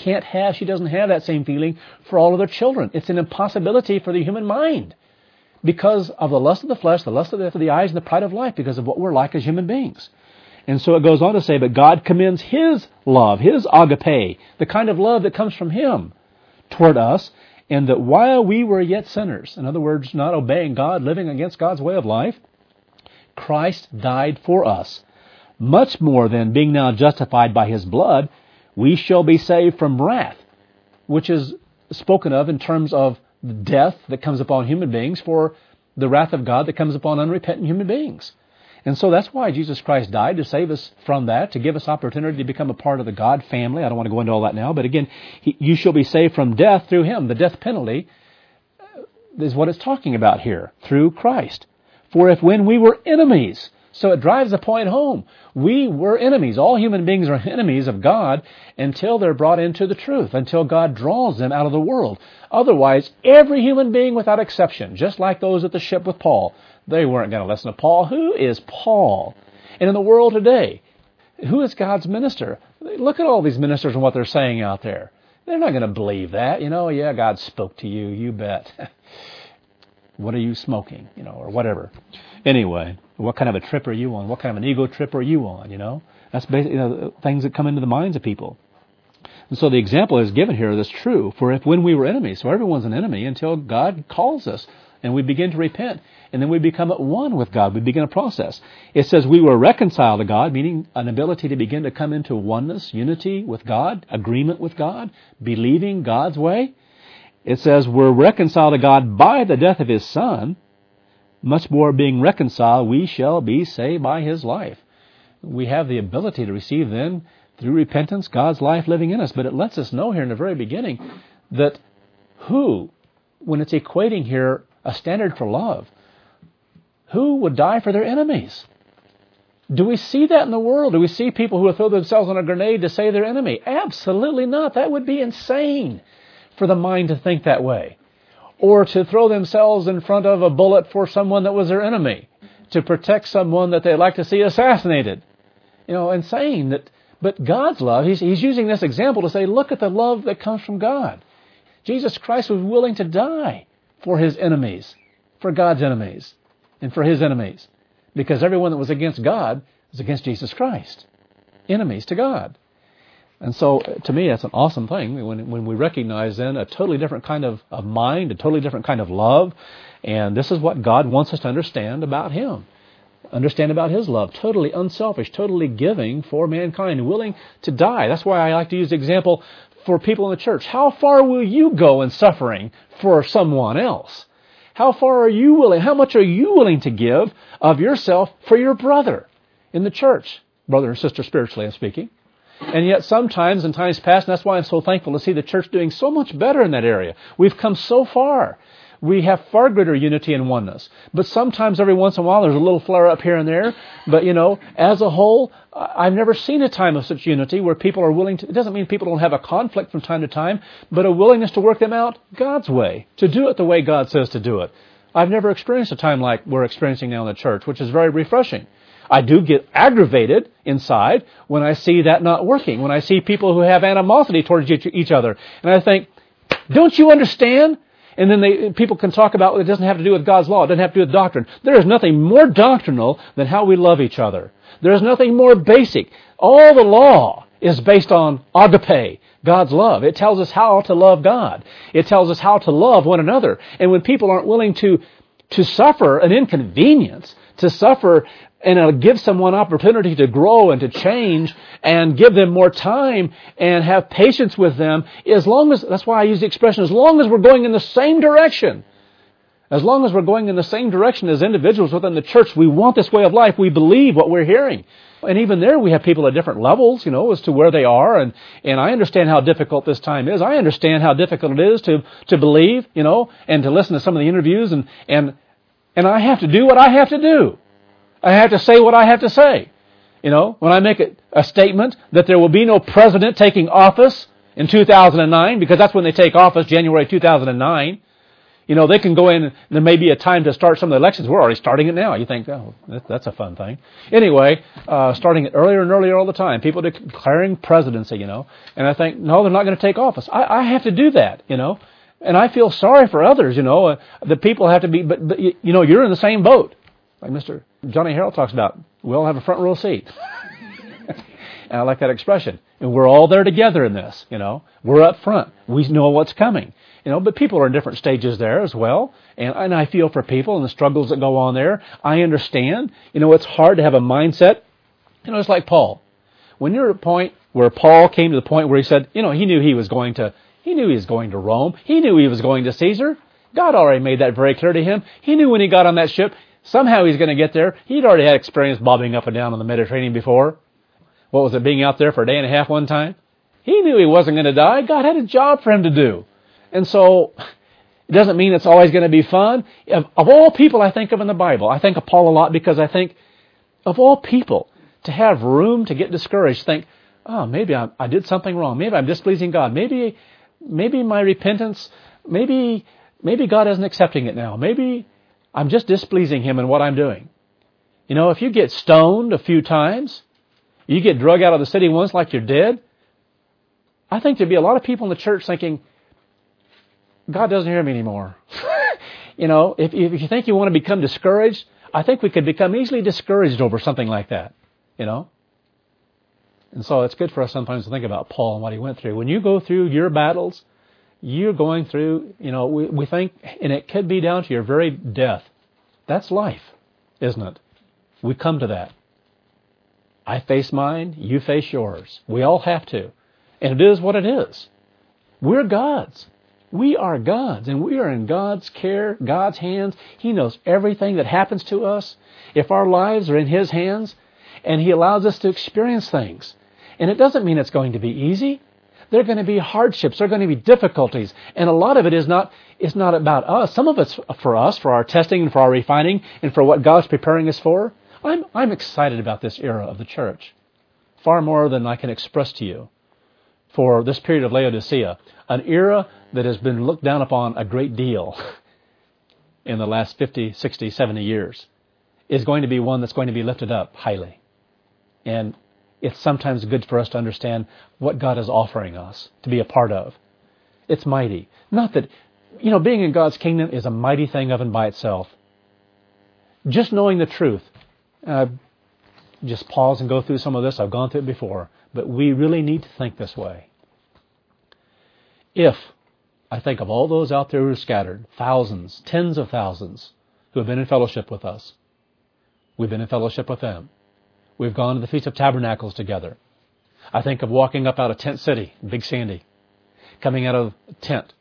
have that same feeling for all of their children. It's an impossibility for the human mind because of the lust of the flesh, the lust of the eyes, and the pride of life, because of what we're like as human beings. And so it goes on to say, "But God commends His love, His agape, the kind of love that comes from Him toward us, and that while we were yet sinners," in other words, not obeying God, living against God's way of life, "Christ died for us. Much more than being now justified by His blood, we shall be saved from wrath," which is spoken of in terms of the death that comes upon human beings for the wrath of God that comes upon unrepentant human beings. And so that's why Jesus Christ died, to save us from that, to give us opportunity to become a part of the God family. I don't want to go into all that now, but again, you shall be saved from death through Him. The death penalty is what it's talking about here, through Christ. "For if when we were enemies," so it drives the point home, we were enemies. All human beings are enemies of God until they're brought into the truth, until God draws them out of the world. Otherwise, every human being without exception, just like those at the ship with Paul, they weren't going to listen to Paul. Who is Paul? And in the world today, who is God's minister? Look at all these ministers and what they're saying out there. They're not going to believe that. Yeah, God spoke to you, you bet. What are you smoking? Or whatever. Anyway, what kind of a trip are you on? What kind of an ego trip are you on? That's basically things that come into the minds of people. And so the example is given here that's true. "For if when we were enemies," so everyone's an enemy until God calls us and we begin to repent, and then we become at one with God. We begin a process. It says we were reconciled to God, meaning an ability to begin to come into oneness, unity with God, agreement with God, believing God's way. It says we're reconciled to God by the death of His Son. Much more being reconciled, we shall be saved by His life. We have the ability to receive then, through repentance, God's life living in us. But it lets us know here in the very beginning that when it's equating here a standard for love, who would die for their enemies? Do we see that in the world? Do we see people who will throw themselves on a grenade to save their enemy? Absolutely not. That would be insane for the mind to think that way. Or to throw themselves in front of a bullet for someone that was their enemy, to protect someone that they'd like to see assassinated. and saying that, but God's love, he's using this example to say, look at the love that comes from God. Jesus Christ was willing to die for His enemies, for God's enemies, and for His enemies. Because everyone that was against God was against Jesus Christ. Enemies to God. And so, to me, that's an awesome thing when we recognize then a totally different kind of mind, a totally different kind of love. And this is what God wants us to understand about Him. Understand about His love. Totally unselfish, totally giving for mankind, willing to die. That's why I like to use the example for people in the church. How far will you go in suffering for someone else? How far are you willing, how much are you willing to give of yourself for your brother in the church? Brother and sister spiritually, I'm speaking. And yet sometimes, in times past, and that's why I'm so thankful to see the church doing so much better in that area. We've come so far. We have far greater unity and oneness. But sometimes, every once in a while, there's a little flare-up here and there. But, as a whole, I've never seen a time of such unity where people are willing to... It doesn't mean people don't have a conflict from time to time, but a willingness to work them out God's way, to do it the way God says to do it. I've never experienced a time like we're experiencing now in the church, which is very refreshing. I do get aggravated inside when I see that not working, when I see people who have animosity towards each other. And I think, don't you understand? And then people can talk about it doesn't have to do with God's law. It doesn't have to do with doctrine. There is nothing more doctrinal than how we love each other. There is nothing more basic. All the law is based on agape, God's love. It tells us how to love God. It tells us how to love one another. And when people aren't willing to suffer an inconvenience, to suffer and give someone opportunity to grow and to change and give them more time and have patience with them, that's why I use the expression, as long as we're going in the same direction. As long as we're going in the same direction as individuals within the church, we want this way of life. We believe what we're hearing. And even there, we have people at different levels, as to where they are. And I understand how difficult this time is. I understand how difficult it is to believe, and to listen to some of the interviews. And I have to do what I have to do. I have to say what I have to say. When I make a statement that there will be no president taking office in 2009, because that's when they take office, January 2009, they can go in, and there may be a time to start some of the elections. We're already starting it now. You think, oh, that's a fun thing. Anyway, starting it earlier and earlier all the time. People declaring presidency, And I think, no, they're not going to take office. I have to do that, And I feel sorry for others, The people have to be, but you're in the same boat. Like Mr. Johnny Harrell talks about, we all have a front row seat. And I like that expression. And we're all there together in this, We're up front. We know what's coming. But people are in different stages there as well. And I feel for people and the struggles that go on there. I understand. It's hard to have a mindset. It's like Paul. When you're at a point where Paul came to the point where he said, he knew he was going to Rome. He knew he was going to Caesar. God already made that very clear to him. He knew when he got on that ship, somehow he's going to get there. He'd already had experience bobbing up and down on the Mediterranean before. What was it, being out there for a day and a half one time? He knew he wasn't going to die. God had a job for him to do. And so, it doesn't mean it's always going to be fun. Of all people I think of in the Bible, I think of Paul a lot because I think, of all people, to have room to get discouraged, think, oh, maybe I did something wrong. Maybe I'm displeasing God. Maybe my repentance, maybe God isn't accepting it now. Maybe I'm just displeasing Him in what I'm doing. If you get stoned a few times, you get drug out of the city once like you're dead, I think there'd be a lot of people in the church thinking, God doesn't hear me anymore. If you think you want to become discouraged, I think we could become easily discouraged over something like that, And so it's good for us sometimes to think about Paul and what he went through. When you go through your battles, you're going through, we think, and it could be down to your very death. That's life, isn't it? We come to that. I face mine, you face yours. We all have to. And it is what it is. We're God's. We are God's, and we are in God's care, God's hands. He knows everything that happens to us. If our lives are in His hands, and He allows us to experience things. And it doesn't mean it's going to be easy. There are going to be hardships. There are going to be difficulties. And a lot of it is not about us. Some of it's for us, for our testing and for our refining and for what God's preparing us for. I'm excited about this era of the church, far more than I can express to you, for this period of Laodicea, an era that has been looked down upon a great deal in the last 50, 60, 70 years, is going to be one that's going to be lifted up highly. And it's sometimes good for us to understand what God is offering us to be a part of. It's mighty. Not that, being in God's kingdom is a mighty thing of and by itself. Just knowing the truth. Just pause and go through some of this. I've gone through it before. But we really need to think this way. If I think of all those out there who are scattered, thousands, tens of thousands, who have been in fellowship with us. We've been in fellowship with them. We've gone to the Feast of Tabernacles together. I think of walking up out of Tent City, Big Sandy, coming out of a tent,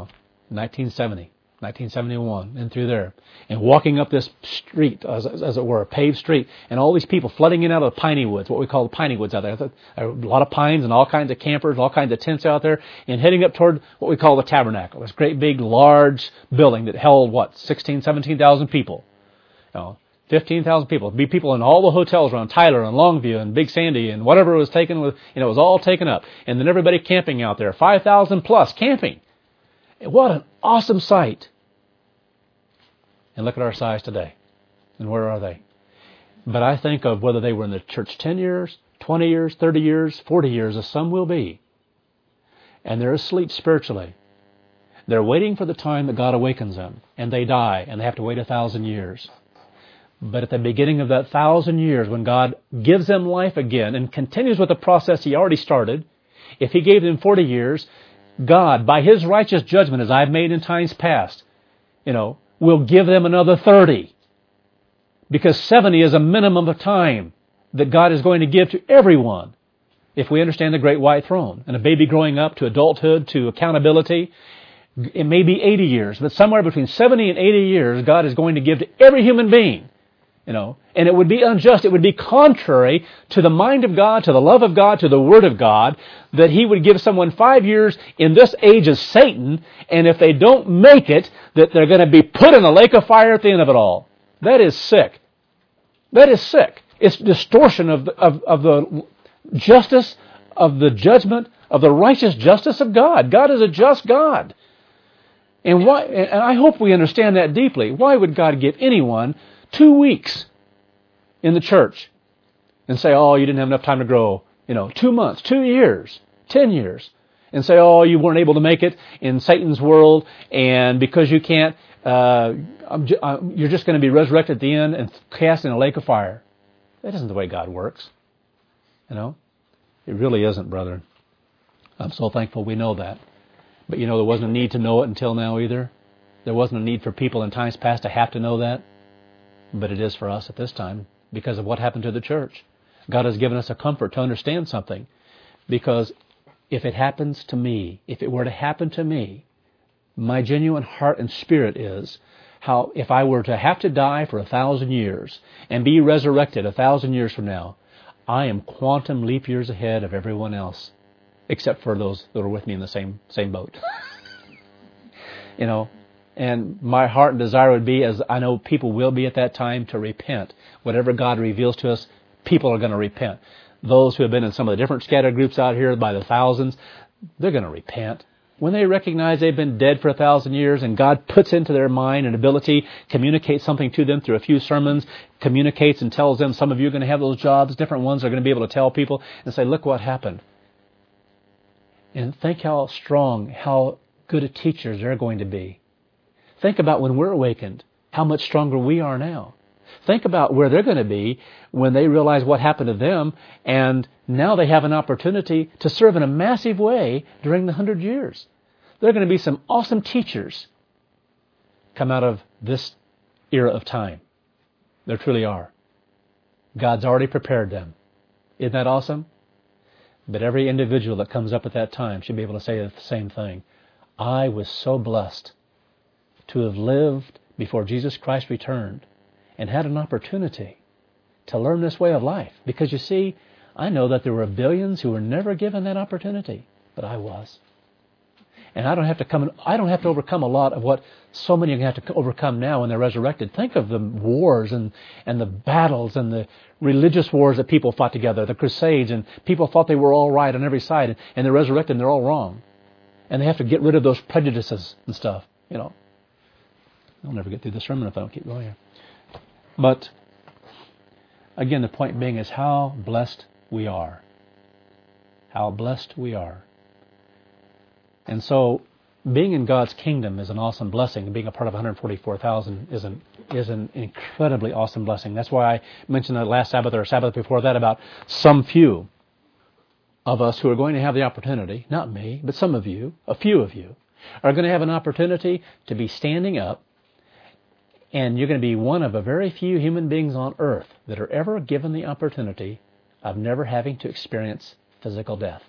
1970, 1971, and through there, and walking up this street, as it were, a paved street, and all these people flooding in out of the piney woods, what we call the piney woods out there. There are a lot of pines and all kinds of campers, all kinds of tents out there, and heading up toward what we call the Tabernacle, this great big large building that held, 17,000 people. 15,000 people. It'd be people in all the hotels around Tyler and Longview and Big Sandy and whatever was taken with, it was all taken up. And then everybody camping out there, 5,000 plus camping. What an awesome sight. And look at our size today. And where are they? But I think of whether they were in the church 10 years, 20 years, 30 years, 40 years, as some will be. And they're asleep spiritually. They're waiting for the time that God awakens them. And they die. And they have to wait 1,000 years. But at the beginning of that 1,000 years, when God gives them life again and continues with the process He already started, if He gave them 40 years, God, by His righteous judgment, as I've made in times past, will give them another 30. Because 70 is a minimum of time that God is going to give to everyone. If we understand the great white throne and a baby growing up to adulthood, to accountability, it may be 80 years, but somewhere between 70 and 80 years, God is going to give to every human being. And it would be unjust, it would be contrary to the mind of God, to the love of God, to the Word of God, that He would give someone 5 years in this age of Satan, and if they don't make it, that they're going to be put in the lake of fire at the end of it all. That is sick. That is sick. It's distortion of the justice, of the judgment, of the righteous justice of God. God is a just God. And I hope we understand that deeply. Why would God give anyone 2 weeks in the church and say, oh, you didn't have enough time to grow, 2 months, 2 years, 10 years, and say, oh, you weren't able to make it in Satan's world, and because you can't, you're just going to be resurrected at the end and cast in a lake of fire. That isn't the way God works. It really isn't, brethren. I'm so thankful we know that. But there wasn't a need to know it until now either. There wasn't a need for people in times past to have to know that. But it is for us at this time because of what happened to the church. God has given us a comfort to understand something. Because if it happens to me, if it were to happen to me, my genuine heart and spirit is how if I were to have to die for 1,000 years and be resurrected 1,000 years from now, I am quantum leap years ahead of everyone else, except for those that are with me in the same boat. And my heart and desire would be, as I know people will be at that time, to repent. Whatever God reveals to us, people are going to repent. Those who have been in some of the different scattered groups out here by the thousands, they're going to repent. When they recognize they've been dead for 1,000 years and God puts into their mind an ability, communicates something to them through a few sermons, communicates and tells them, some of you are going to have those jobs, different ones are going to be able to tell people and say, look what happened. And think how strong, how good at teachers they're going to be. Think about when we're awakened, how much stronger we are now. Think about where they're going to be when they realize what happened to them, and now they have an opportunity to serve in a massive way during the 100 years. There are going to be some awesome teachers come out of this era of time. There truly are. God's already prepared them. Isn't that awesome? But every individual that comes up at that time should be able to say the same thing. I was so blessed to have lived before Jesus Christ returned and had an opportunity to learn this way of life. Because you see, I know that there were billions who were never given that opportunity, but I was. And I don't have to overcome a lot of what so many are going to have to overcome now when they're resurrected. Think of the wars and the battles and the religious wars that people fought together, the Crusades, and people thought they were all right on every side, and they're resurrected and they're all wrong. And they have to get rid of those prejudices and stuff, I'll never get through the sermon if I don't keep going here. But, again, the point being is how blessed we are. How blessed we are. And so, being in God's kingdom is an awesome blessing. Being a part of 144,000 is an incredibly awesome blessing. That's why I mentioned the last Sabbath or Sabbath before that about some few of us who are going to have the opportunity, not me, but some of you, a few of you, are going to have an opportunity to be standing up, and you're going to be one of a very few human beings on earth that are ever given the opportunity of never having to experience physical death.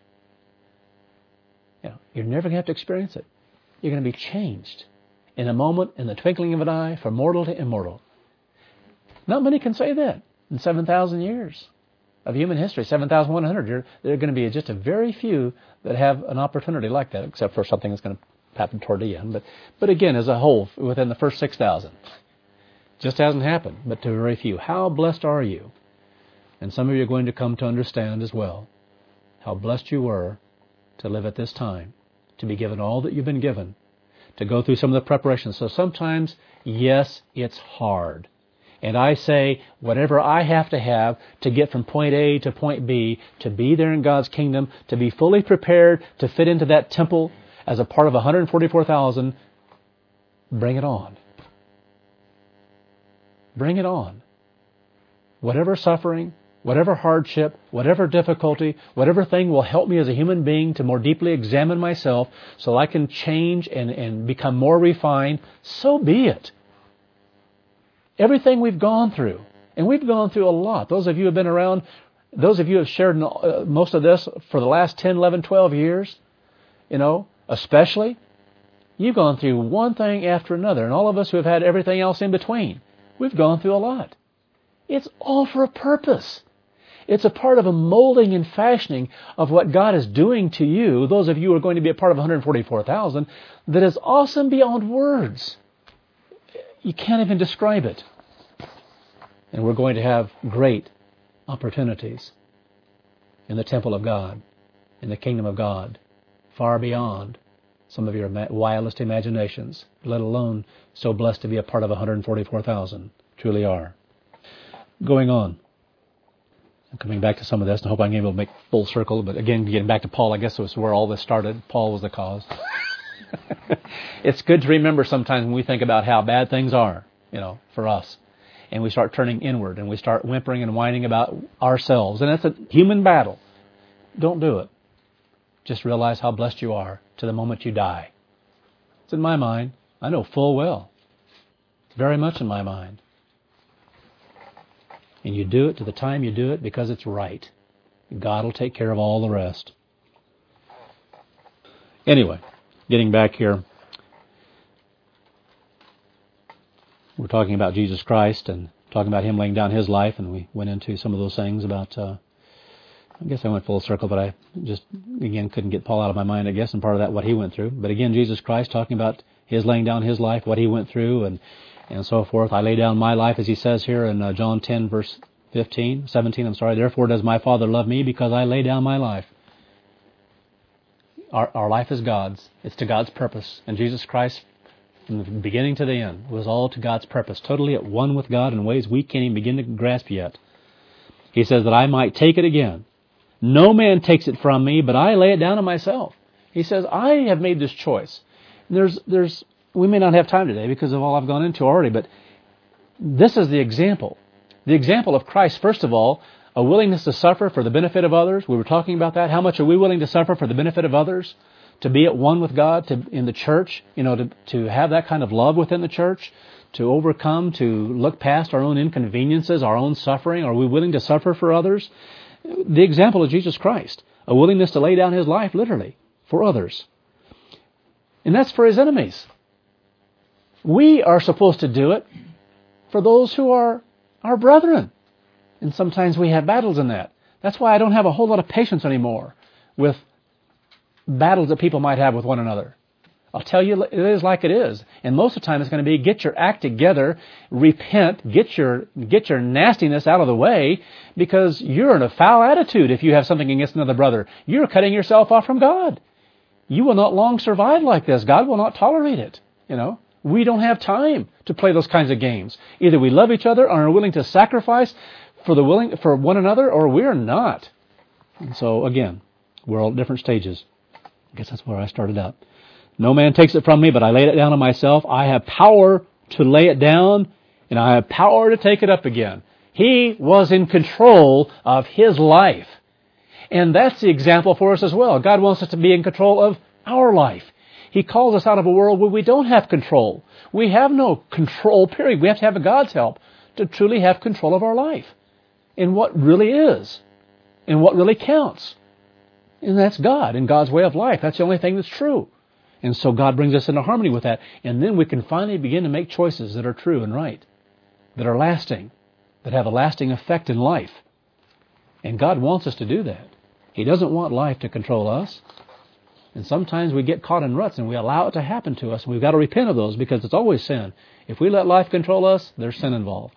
You're never going to have to experience it. You're going to be changed in a moment, in the twinkling of an eye, from mortal to immortal. Not many can say that in 7,000 years of human history, 7,100. There are going to be just a very few that have an opportunity like that, except for something that's going to happen toward the end. But again, as a whole, within the first 6,000, just hasn't happened, but to very few. How blessed are you? And some of you are going to come to understand as well how blessed you were to live at this time, to be given all that you've been given, to go through some of the preparations. So sometimes, yes, it's hard. And I say, whatever I have to get from point A to point B, to be there in God's kingdom, to be fully prepared to fit into that temple as a part of 144,000, bring it on. Bring it on. Whatever suffering, whatever hardship, whatever difficulty, whatever thing will help me as a human being to more deeply examine myself so I can change and become more refined, so be it. Everything we've gone through, and we've gone through a lot. Those of you who have been around, those of you who have shared most of this for the last 10, 11, 12 years, especially, you've gone through one thing after another. And all of us who have had everything else in between, we've gone through a lot. It's all for a purpose. It's a part of a molding and fashioning of what God is doing to you, those of you who are going to be a part of 144,000, that is awesome beyond words. You can't even describe it. And we're going to have great opportunities in the temple of God, in the kingdom of God, far beyond some of your wildest imaginations, let alone so blessed to be a part of 144,000. Truly are. Going on. I'm coming back to some of this, and I hope I'm able to make full circle. But again, getting back to Paul, I guess it was where all this started. Paul was the cause. It's good to remember sometimes when we think about how bad things are, for us. And we start turning inward, and we start whimpering and whining about ourselves. And that's a human battle. Don't do it. Just realize how blessed you are to the moment you die. It's in my mind. I know full well. It's very much in my mind. And you do it to the time you do it because it's right. God will take care of all the rest. Anyway, getting back here. We're talking about Jesus Christ and talking about Him laying down His life, and we went into some of those things about, I guess I went full circle, but I just, again, couldn't get Paul out of my mind, I guess, and part of that, what he went through. But again, Jesus Christ talking about His laying down His life, what He went through, and so forth. I lay down my life, as He says here in John 10, verse 17, therefore does my Father love me, because I lay down my life. Our life is God's. It's to God's purpose. And Jesus Christ, from the beginning to the end, was all to God's purpose, totally at one with God in ways we can't even begin to grasp yet. He says that I might take it again. No man takes it from me, but I lay it down on myself. He says, I have made this choice. And we may not have time today because of all I've gone into already, but this is the example. The example of Christ, first of all, a willingness to suffer for the benefit of others. We were talking about that. How much are we willing to suffer for the benefit of others? To be at one with God in the church, to have that kind of love within the church, to overcome, to look past our own inconveniences, our own suffering. Are we willing to suffer for others? The example of Jesus Christ, a willingness to lay down His life, literally, for others. And that's for His enemies. We are supposed to do it for those who are our brethren. And sometimes we have battles in that. That's why I don't have a whole lot of patience anymore with battles that people might have with one another. I'll tell you, it is like it is. And most of the time it's going to be get your act together, repent, get your nastiness out of the way, because you're in a foul attitude if you have something against another brother. You're cutting yourself off from God. You will not long survive like this. God will not tolerate it. We don't have time to play those kinds of games. Either we love each other and are willing to sacrifice for one another, or we're not. And so, again, we're all at different stages. I guess that's where I started out. No man takes it from me, but I laid it down on myself. I have power to lay it down, and I have power to take it up again. He was in control of his life. And that's the example for us as well. God wants us to be in control of our life. He calls us out of a world where we don't have control. We have no control, period. We have to have God's help to truly have control of our life in what really is and what really counts. And that's God and God's way of life. That's the only thing that's true. And so God brings us into harmony with that. And then we can finally begin to make choices that are true and right, that are lasting, that have a lasting effect in life. And God wants us to do that. He doesn't want life to control us. And sometimes we get caught in ruts and we allow it to happen to us. And we've got to repent of those because it's always sin. If we let life control us, there's sin involved.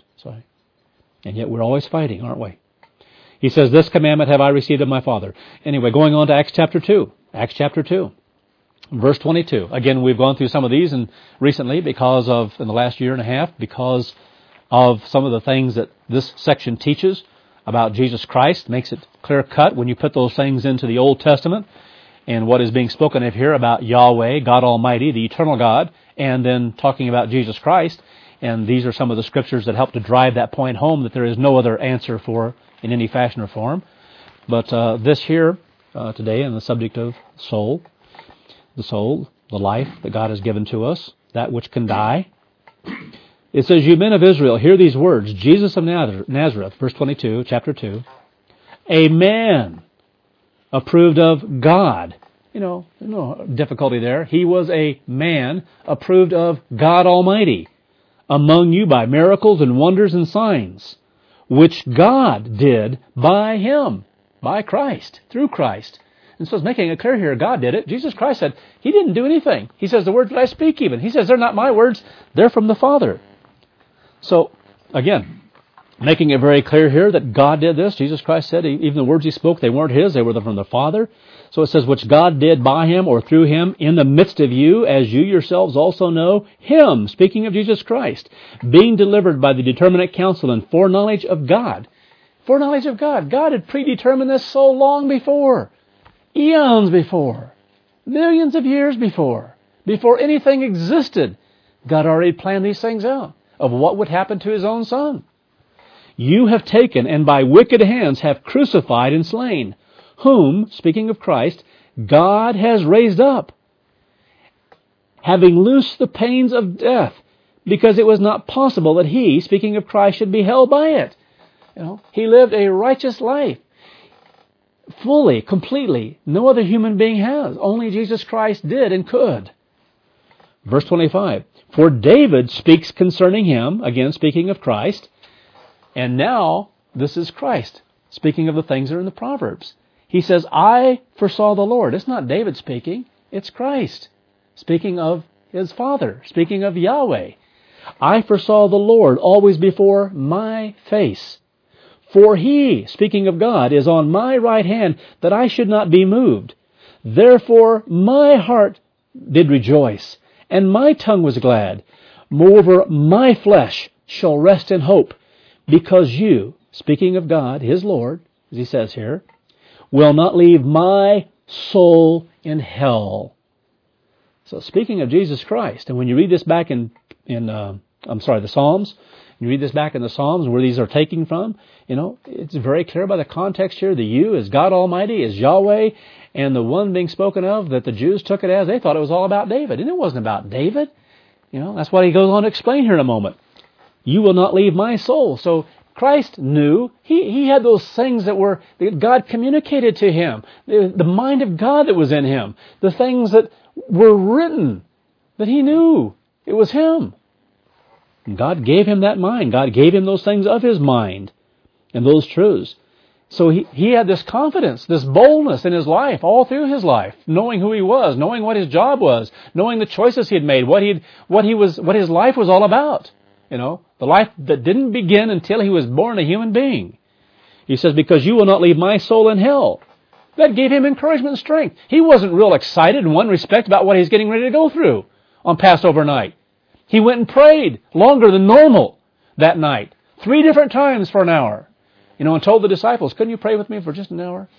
And yet we're always fighting, aren't we? He says, this commandment have I received of my Father. Anyway, going on to Acts chapter 2. Acts chapter 2. Verse 22. Again, we've gone through some of these recently in the last year and a half, because of some of the things that this section teaches about Jesus Christ. Makes it clear cut when you put those things into the Old Testament and what is being spoken of here about Yahweh, God Almighty, the eternal God, and then talking about Jesus Christ. And these are some of the scriptures that help to drive that point home, that there is no other answer for in any fashion or form. But this here today on the subject of soul, the life that God has given to us, that which can die. It says, you men of Israel, hear these words, Jesus of Nazareth, verse 22, chapter 2, a man approved of God. No difficulty there. He was a man approved of God Almighty among you by miracles and wonders and signs, which God did by Him, by Christ, through Christ. And so it's making it clear here, God did it. Jesus Christ said, He didn't do anything. He says, the words that I speak even. He says, they're not my words, they're from the Father. So, again, making it very clear here that God did this. Jesus Christ said, even the words He spoke, they weren't His, they were from the Father. So it says, which God did by Him or through Him in the midst of you, as you yourselves also know Him, speaking of Jesus Christ, being delivered by the determinate counsel and foreknowledge of God. Foreknowledge of God. God had predetermined this so long before. Eons before. Millions of years before. Before anything existed, God already planned these things out of what would happen to His own Son. You have taken and by wicked hands have crucified and slain, whom, speaking of Christ, God has raised up, having loosed the pains of death, because it was not possible that He, speaking of Christ, should be held by it. He lived a righteous life, fully, completely. No other human being has. Only Jesus Christ did and could. Verse 25, for David speaks concerning Him, again speaking of Christ, and now this is Christ, speaking of the things that are in the Proverbs. He says, I foresaw the Lord. It's not David speaking, it's Christ, speaking of His Father, speaking of Yahweh. I foresaw the Lord always before my face. For He, speaking of God, is on my right hand, that I should not be moved. Therefore my heart did rejoice, and my tongue was glad. Moreover, my flesh shall rest in hope, because you, speaking of God, His Lord, as He says here, will not leave my soul in hell. So speaking of Jesus Christ, and when you read this back in the Psalms, you read this back in the Psalms where these are taken from, it's very clear by the context here. The you is God Almighty, is Yahweh, and the one being spoken of that the Jews took it as, they thought it was all about David. And it wasn't about David. That's what he goes on to explain here in a moment. You will not leave my soul. So Christ knew, he had those things that God communicated to Him, the mind of God that was in Him, the things that were written, that He knew. It was Him. And God gave Him that mind. God gave Him those things of His mind and those truths. So he had this confidence, this boldness in his life, all through his life, knowing who he was, knowing what his job was, knowing the choices he had made, what his life was all about. The life that didn't begin until he was born a human being. He says, because you will not leave my soul in hell. That gave him encouragement and strength. He wasn't real excited in one respect about what he's getting ready to go through on Passover night. He went and prayed longer than normal that night, 3 different times for an hour. And told the disciples, couldn't you pray with me for just an hour?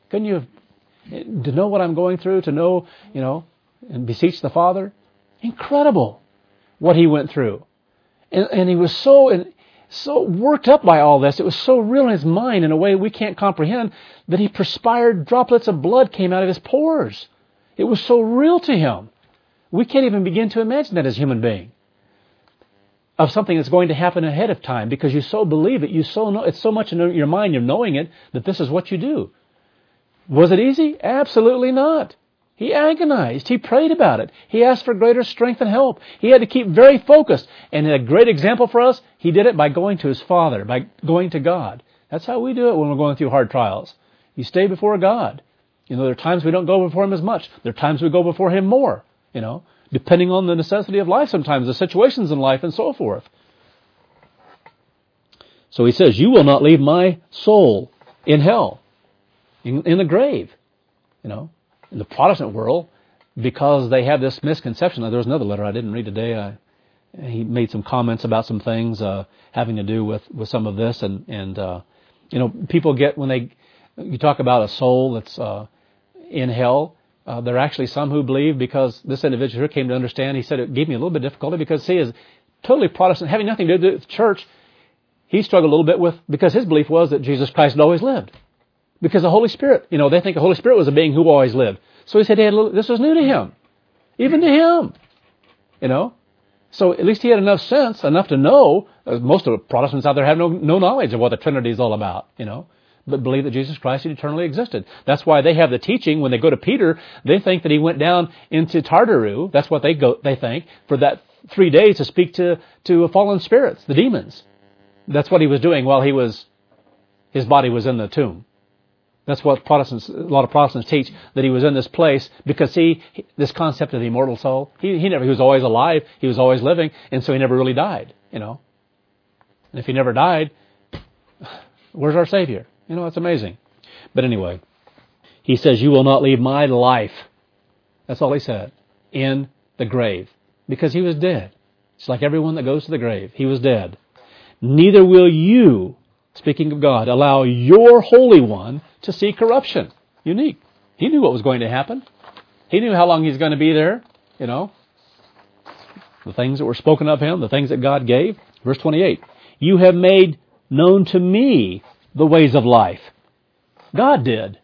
Couldn't you have, to know what I'm going through, to know, and beseech the Father? Incredible what he went through. And he was so worked up by all this. It was so real in his mind in a way we can't comprehend that he perspired, droplets of blood came out of his pores. It was so real to him. We can't even begin to imagine that as a human being. Of something that's going to happen ahead of time because you so believe it, you so know, it's so much in your mind, you're knowing it, that this is what you do. Was it easy? Absolutely not. He agonized. He prayed about it. He asked for greater strength and help. He had to keep very focused. And a great example for us, he did it by going to his Father, by going to God. That's how we do it when we're going through hard trials. You stay before God. There are times we don't go before him as much. There are times we go before him more, depending on the necessity of life sometimes, the situations in life and so forth. So he says, you will not leave my soul in hell, in the grave, In the Protestant world, because they have this misconception. There was another letter I didn't read today. He made some comments about some things having to do with some of this, and people get when you talk about a soul that's in hell. There are actually some who believe, because this individual here came to understand. He said it gave me a little bit of difficulty because he is totally Protestant, having nothing to do with the church. He struggled a little bit because his belief was that Jesus Christ had always lived. Because the Holy Spirit, they think the Holy Spirit was a being who always lived. So he said this was new to him. Even to him. So at least he had enough sense, enough to know. Most of the Protestants out there have no knowledge of what the Trinity is all about, but believe that Jesus Christ had eternally existed. That's why they have the teaching, when they go to Peter, they think that he went down into Tartaru. That's what they think, for that 3 days to speak to fallen spirits, the demons. That's what he was doing while his body was in the tomb. That's what a lot of Protestants teach, that he was in this place because this concept of the immortal soul, he was always alive, he was always living, and so he never really died, And if he never died, where's our Savior? It's amazing. But anyway, he says, you will not leave my life. That's all he said. In the grave. Because he was dead. It's like everyone that goes to the grave. He was dead. Neither will you, speaking of God, allow your Holy One to see corruption. Unique. He knew what was going to happen. He knew how long he's going to be there. The things that were spoken of him, the things that God gave. Verse 28. You have made known to me the ways of life. God did.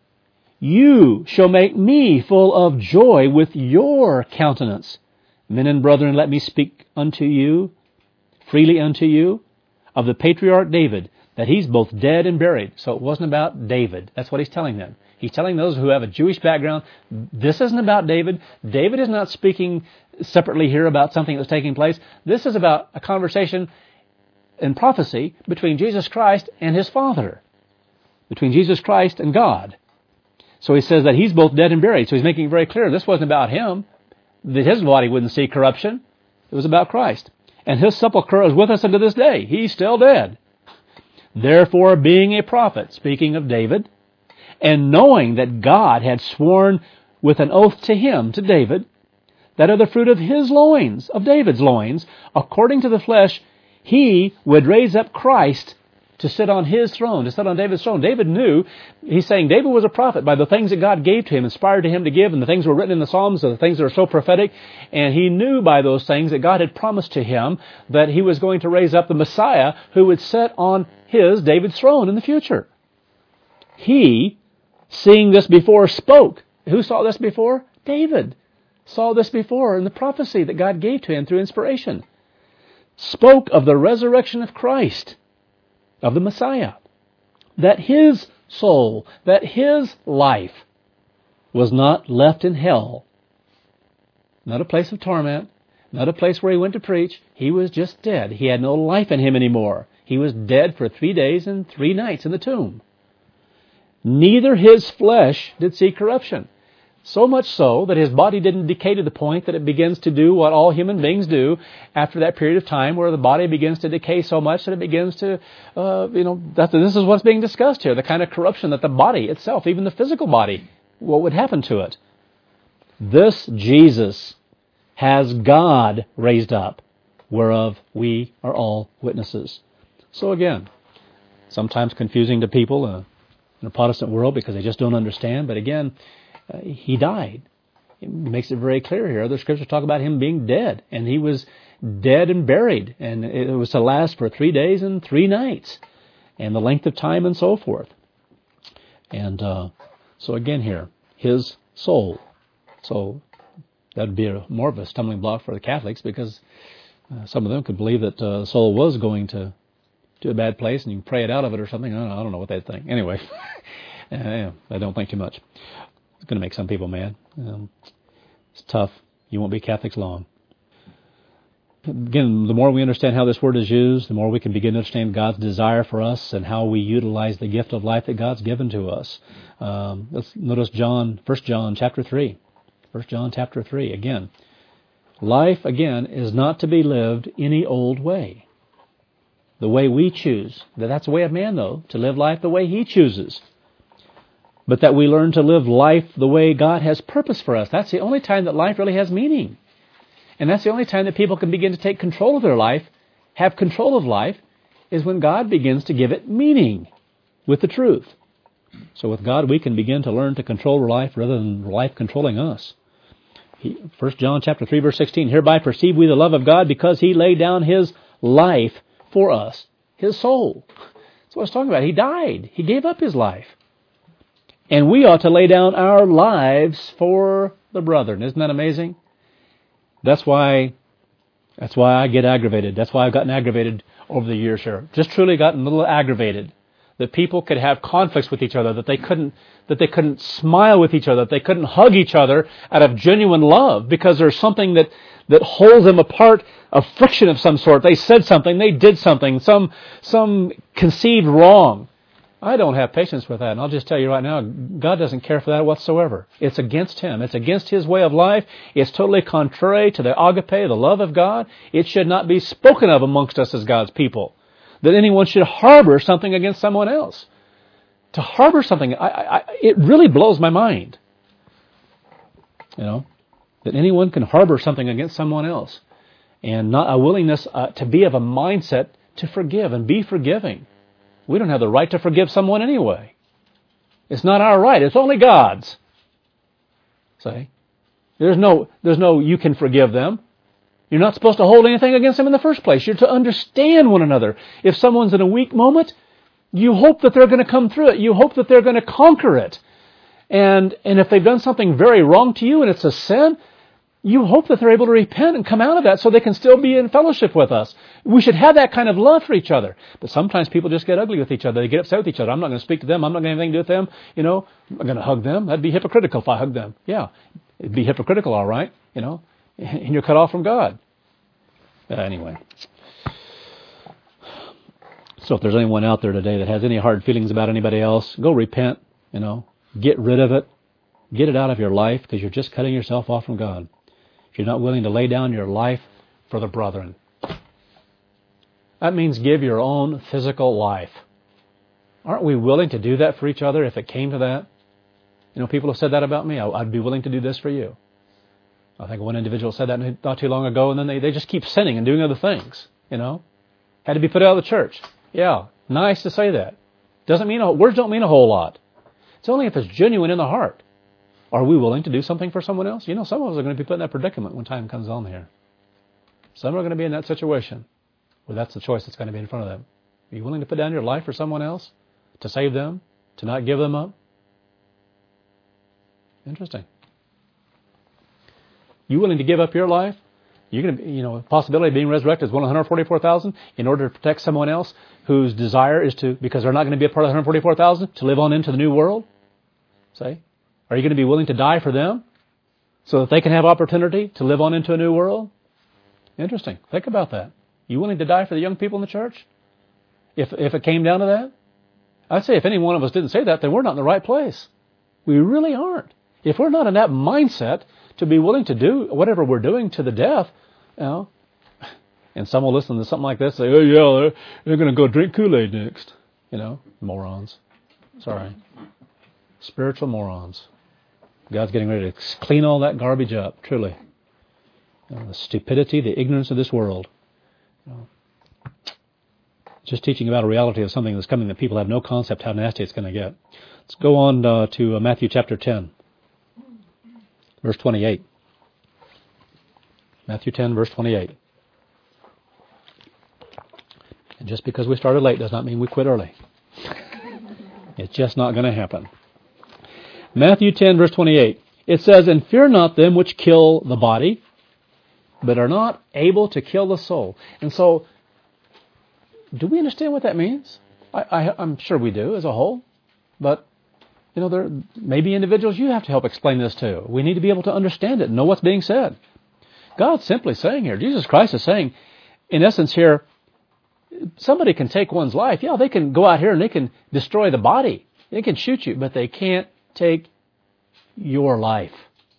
You shall make me full of joy with your countenance. Men and brethren, let me speak unto you, freely unto you, of the patriarch David, that he's both dead and buried. So it wasn't about David. That's what he's telling them. He's telling those who have a Jewish background, this isn't about David. David is not speaking separately here about something that's taking place. This is about a conversation in prophecy between Jesus Christ and his Father, between Jesus Christ and God. So he says that he's both dead and buried. So he's making it very clear this wasn't about him, that his body wouldn't see corruption. It was about Christ. And his sepulchre is with us unto this day. He's still dead. Therefore, being a prophet, speaking of David, and knowing that God had sworn with an oath to him, to David, that of the fruit of his loins, of David's loins, according to the flesh, he would raise up Christ to sit on his throne, to sit on David's throne. David knew, he's saying David was a prophet by the things that God gave to him, inspired to him to give, and the things were written in the Psalms, and the things that are so prophetic. And he knew by those things that God had promised to him that he was going to raise up the Messiah who would sit on David's throne in the future. He, seeing this before, spoke. Who saw this before? David saw this before in the prophecy that God gave to him through inspiration. Spoke of the resurrection of Christ, of the Messiah, that his soul, that his life was not left in hell, not a place of torment, not a place where he went to preach. He was just dead. He had no life in him anymore. He was dead for 3 days and 3 nights in the tomb. Neither his flesh did see corruption. So much so that his body didn't decay to the point that it begins to do what all human beings do after that period of time where the body begins to decay so much that it begins to, this is what's being discussed here, the kind of corruption that the body itself, even the physical body, what would happen to it. This Jesus has God raised up, whereof we are all witnesses. So again, sometimes confusing to people, the Protestant world because they just don't understand. But again, he died. It makes it very clear here. Other scriptures talk about him being dead, and he was dead and buried, and it was to last for 3 days and 3 nights, and the length of time and so forth. And so again here, his soul. So that would be more of a stumbling block for the Catholics, because some of them could believe that the soul was going to a bad place and you can pray it out of it or something. I don't know what they'd think. Anyway, I don't think too much. It's going to make some people mad. It's tough. You won't be Catholics long. Again, the more we understand how this word is used, the more we can begin to understand God's desire for us and how we utilize the gift of life that God's given to us. Let's notice 1 John chapter 3. 1 John chapter 3. Again, life, again, is not to be lived any old way. The way we choose. That's the way of man, though, to live life the way he chooses. But that we learn to live life the way God has purpose for us. That's the only time that life really has meaning. And that's the only time that people can begin to take control of their life, have control of life, is when God begins to give it meaning with the truth. So with God, we can begin to learn to control life rather than life controlling us. 1 John chapter 3, verse 16, hereby perceive we the love of God because he laid down his life for us, his soul. That's what I was talking about. He died. He gave up his life. And we ought to lay down our lives for the brethren. Isn't that amazing? That's why I get aggravated. That's why I've gotten aggravated over the years here. Just truly gotten a little aggravated. That people could have conflicts with each other, that they couldn't smile with each other, that they couldn't hug each other out of genuine love because there's something that holds them apart, a friction of some sort. They said something, they did something, some conceived wrong. I don't have patience with that, and I'll just tell you right now, God doesn't care for that whatsoever. It's against him. It's against his way of life. It's totally contrary to the agape, the love of God. It should not be spoken of amongst us as God's people, that anyone should harbor something against someone else. To harbor something, it really blows my mind. That anyone can harbor something against someone else, and not a willingness to be of a mindset to forgive and be forgiving. We don't have the right to forgive someone anyway. It's not our right. It's only God's. See? There's no you can forgive them. You're not supposed to hold anything against them in the first place. You're to understand one another. If someone's in a weak moment, you hope that they're going to come through it. You hope that they're going to conquer it. And if they've done something very wrong to you and it's a sin, you hope that they're able to repent and come out of that so they can still be in fellowship with us. We should have that kind of love for each other. But sometimes people just get ugly with each other. They get upset with each other. I'm not going to speak to them. I'm not going to have anything to do with them. I'm not going to hug them. That'd be hypocritical if I hugged them. Yeah, it'd be hypocritical, all right. And you're cut off from God. Anyway. So if there's anyone out there today that has any hard feelings about anybody else, go repent, get rid of it. Get it out of your life because you're just cutting yourself off from God. If you're not willing to lay down your life for the brethren. That means give your own physical life. Aren't we willing to do that for each other if it came to that? People have said that about me. I'd be willing to do this for you. I think one individual said that not too long ago, and then they just keep sinning and doing other things, Had to be put out of the church. Yeah, nice to say that. Words don't mean a whole lot. It's only if it's genuine in the heart. Are we willing to do something for someone else? Some of us are going to be put in that predicament when time comes on here. Some are going to be in that situation where that's the choice that's going to be in front of them. Are you willing to put down your life for someone else? To save them? To not give them up? Interesting. You willing to give up your life? You're going to, possibility of being resurrected is 144,000 in order to protect someone else whose desire is to, because they're not going to be a part of the 144,000, to live on into the new world? Say? Are you going to be willing to die for them so that they can have opportunity to live on into a new world? Interesting. Think about that. You willing to die for the young people in the church? If it came down to that? I'd say if any one of us didn't say that, then we're not in the right place. We really aren't. If we're not in that mindset to be willing to do whatever we're doing to the death, and some will listen to something like this, say, oh yeah, they're going to go drink Kool-Aid next. Morons. Sorry. Spiritual morons. God's getting ready to clean all that garbage up, truly. The stupidity, the ignorance of this world. Just teaching about a reality of something that's coming that people have no concept how nasty it's going to get. Let's go on to Matthew chapter 10, verse 28. Matthew 10, verse 28. And just because we started late does not mean we quit early. It's just not going to happen. Matthew 10, verse 28. It says, "And fear not them which kill the body, but are not able to kill the soul." And so, do we understand what that means? I'm sure we do as a whole. But, there may be individuals you have to help explain this to. We need to be able to understand it and know what's being said. God's simply saying here, Jesus Christ is saying, in essence here, somebody can take one's life. Yeah, they can go out here and they can destroy the body. They can shoot you, but they can't take your life.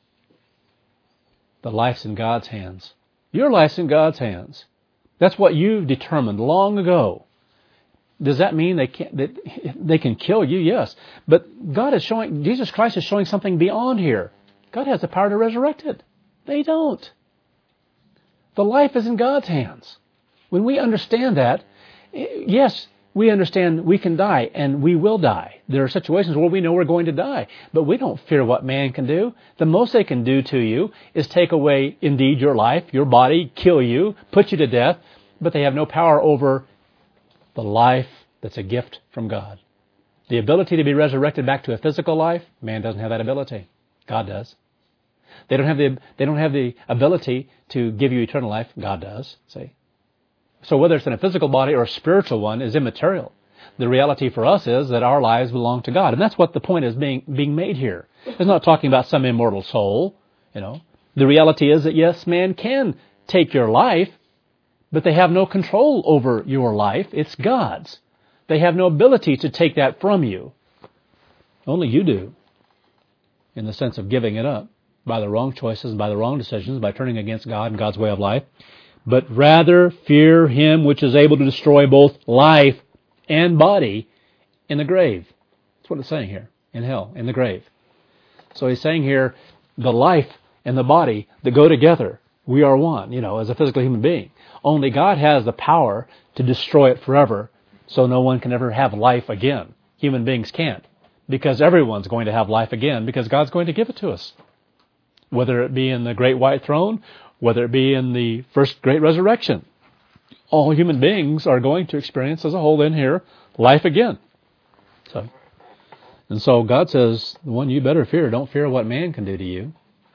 The life's in God's hands. Your life's in God's hands. That's what you've determined long ago. Does that mean they can kill you? Yes. But Jesus Christ is showing something beyond here. God has the power to resurrect it. They don't. The life is in God's hands. When we understand that, yes, we understand we can die, and we will die. There are situations where we know we're going to die, but we don't fear what man can do. The most they can do to you is take away, indeed, your life, your body, kill you, put you to death, but they have no power over the life that's a gift from God. The ability to be resurrected back to a physical life, man doesn't have that ability. God does. They don't have the ability to give you eternal life. God does. See? So whether it's in a physical body or a spiritual one is immaterial. The reality for us is that our lives belong to God. And that's what the point is being made here. It's not talking about some immortal soul. The reality is that yes, man can take your life, but they have no control over your life. It's God's. They have no ability to take that from you. Only you do, in the sense of giving it up by the wrong choices, by the wrong decisions, by turning against God and God's way of life. But rather fear Him which is able to destroy both life and body in the grave. That's what it's saying here, in hell, in the grave. So he's saying here, the life and the body that go together, we are one, as a physical human being. Only God has the power to destroy it forever, so no one can ever have life again. Human beings can't, because everyone's going to have life again, because God's going to give it to us. Whether it be in the great white throne, whether it be in the first great resurrection. All human beings are going to experience as a whole in here life again. So God says, the one you better fear, don't fear what man can do to you.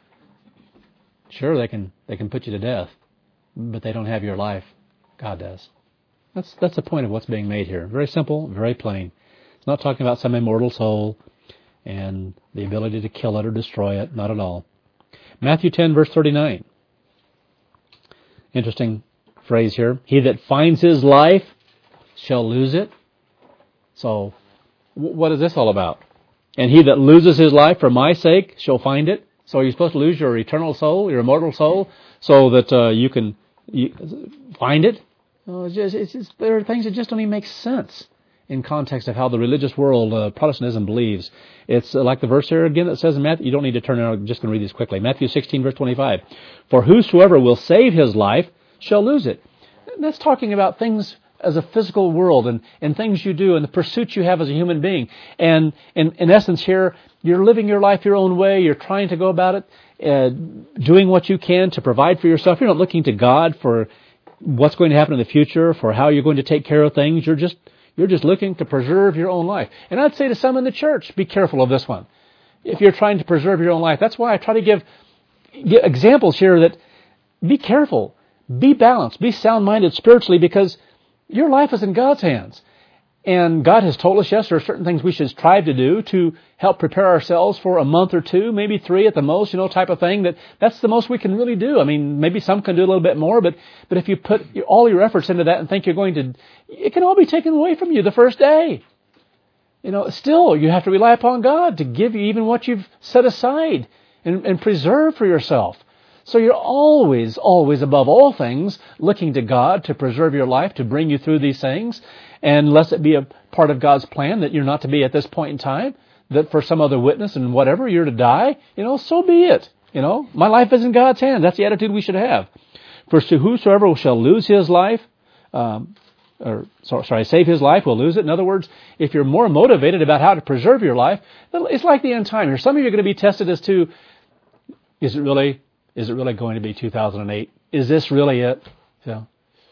Sure, they can put you to death, but they don't have your life. God does. That's the point of what's being made here. Very simple, very plain. It's not talking about some immortal soul and the ability to kill it or destroy it. Not at all. Matthew 10, verse 39. Interesting phrase here. He that finds his life shall lose it. So, what is this all about? And he that loses his life for my sake shall find it. So you're supposed to lose your eternal soul, your immortal soul, so that you can find it? There are things that just don't even make sense in context of how the religious world, Protestantism, believes. It's like the verse here again that says in Matthew, you don't need to turn it, I'm just going to read this quickly. Matthew 16, verse 25. For whosoever will save his life shall lose it. And that's talking about things as a physical world and things you do and the pursuits you have as a human being. And in essence here, you're living your life your own way. You're trying to go about it, doing what you can to provide for yourself. You're not looking to God for what's going to happen in the future, for how you're going to take care of things. You're just looking to preserve your own life. And I'd say to some in the church, be careful of this one. If you're trying to preserve your own life, that's why I try to give examples here that be careful, be balanced, be sound-minded spiritually, because your life is in God's hands. And God has told us, yes, there are certain things we should strive to do to help prepare ourselves for a month or two, maybe 3 at the most, type of thing. That's the most we can really do. I mean, maybe some can do a little bit more, but if you put all your efforts into that and think you're going to, it can all be taken away from you the first day. Still, you have to rely upon God to give you even what you've set aside and preserve for yourself. So you're always, always above all things looking to God to preserve your life, to bring you through these things. And unless it be a part of God's plan that you're not to be at this point in time, that for some other witness and whatever, you're to die, so be it. My life is in God's hands. That's the attitude we should have. For whosoever shall lose his life, save his life will lose it. In other words, if you're more motivated about how to preserve your life, it's like the end time here. Some of you are going to be tested as to, is it really going to be 2008? Is this really it? So,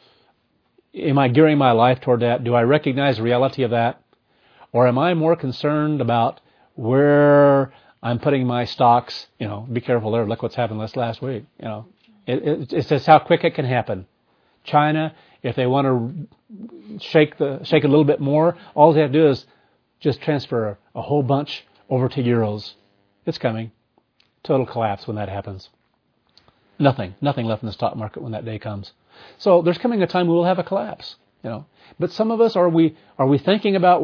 am I gearing my life toward that? Do I recognize the reality of that? Or am I more concerned about where I'm putting my stocks? Be careful there. Look what's happened this last week. It's just how quick it can happen. China, if they want to shake it a little bit more, all they have to do is just transfer a whole bunch over to euros. It's coming. Total collapse when that happens. Nothing left in the stock market when that day comes. So there's coming a time we will have a collapse. But some of us, are we thinking about,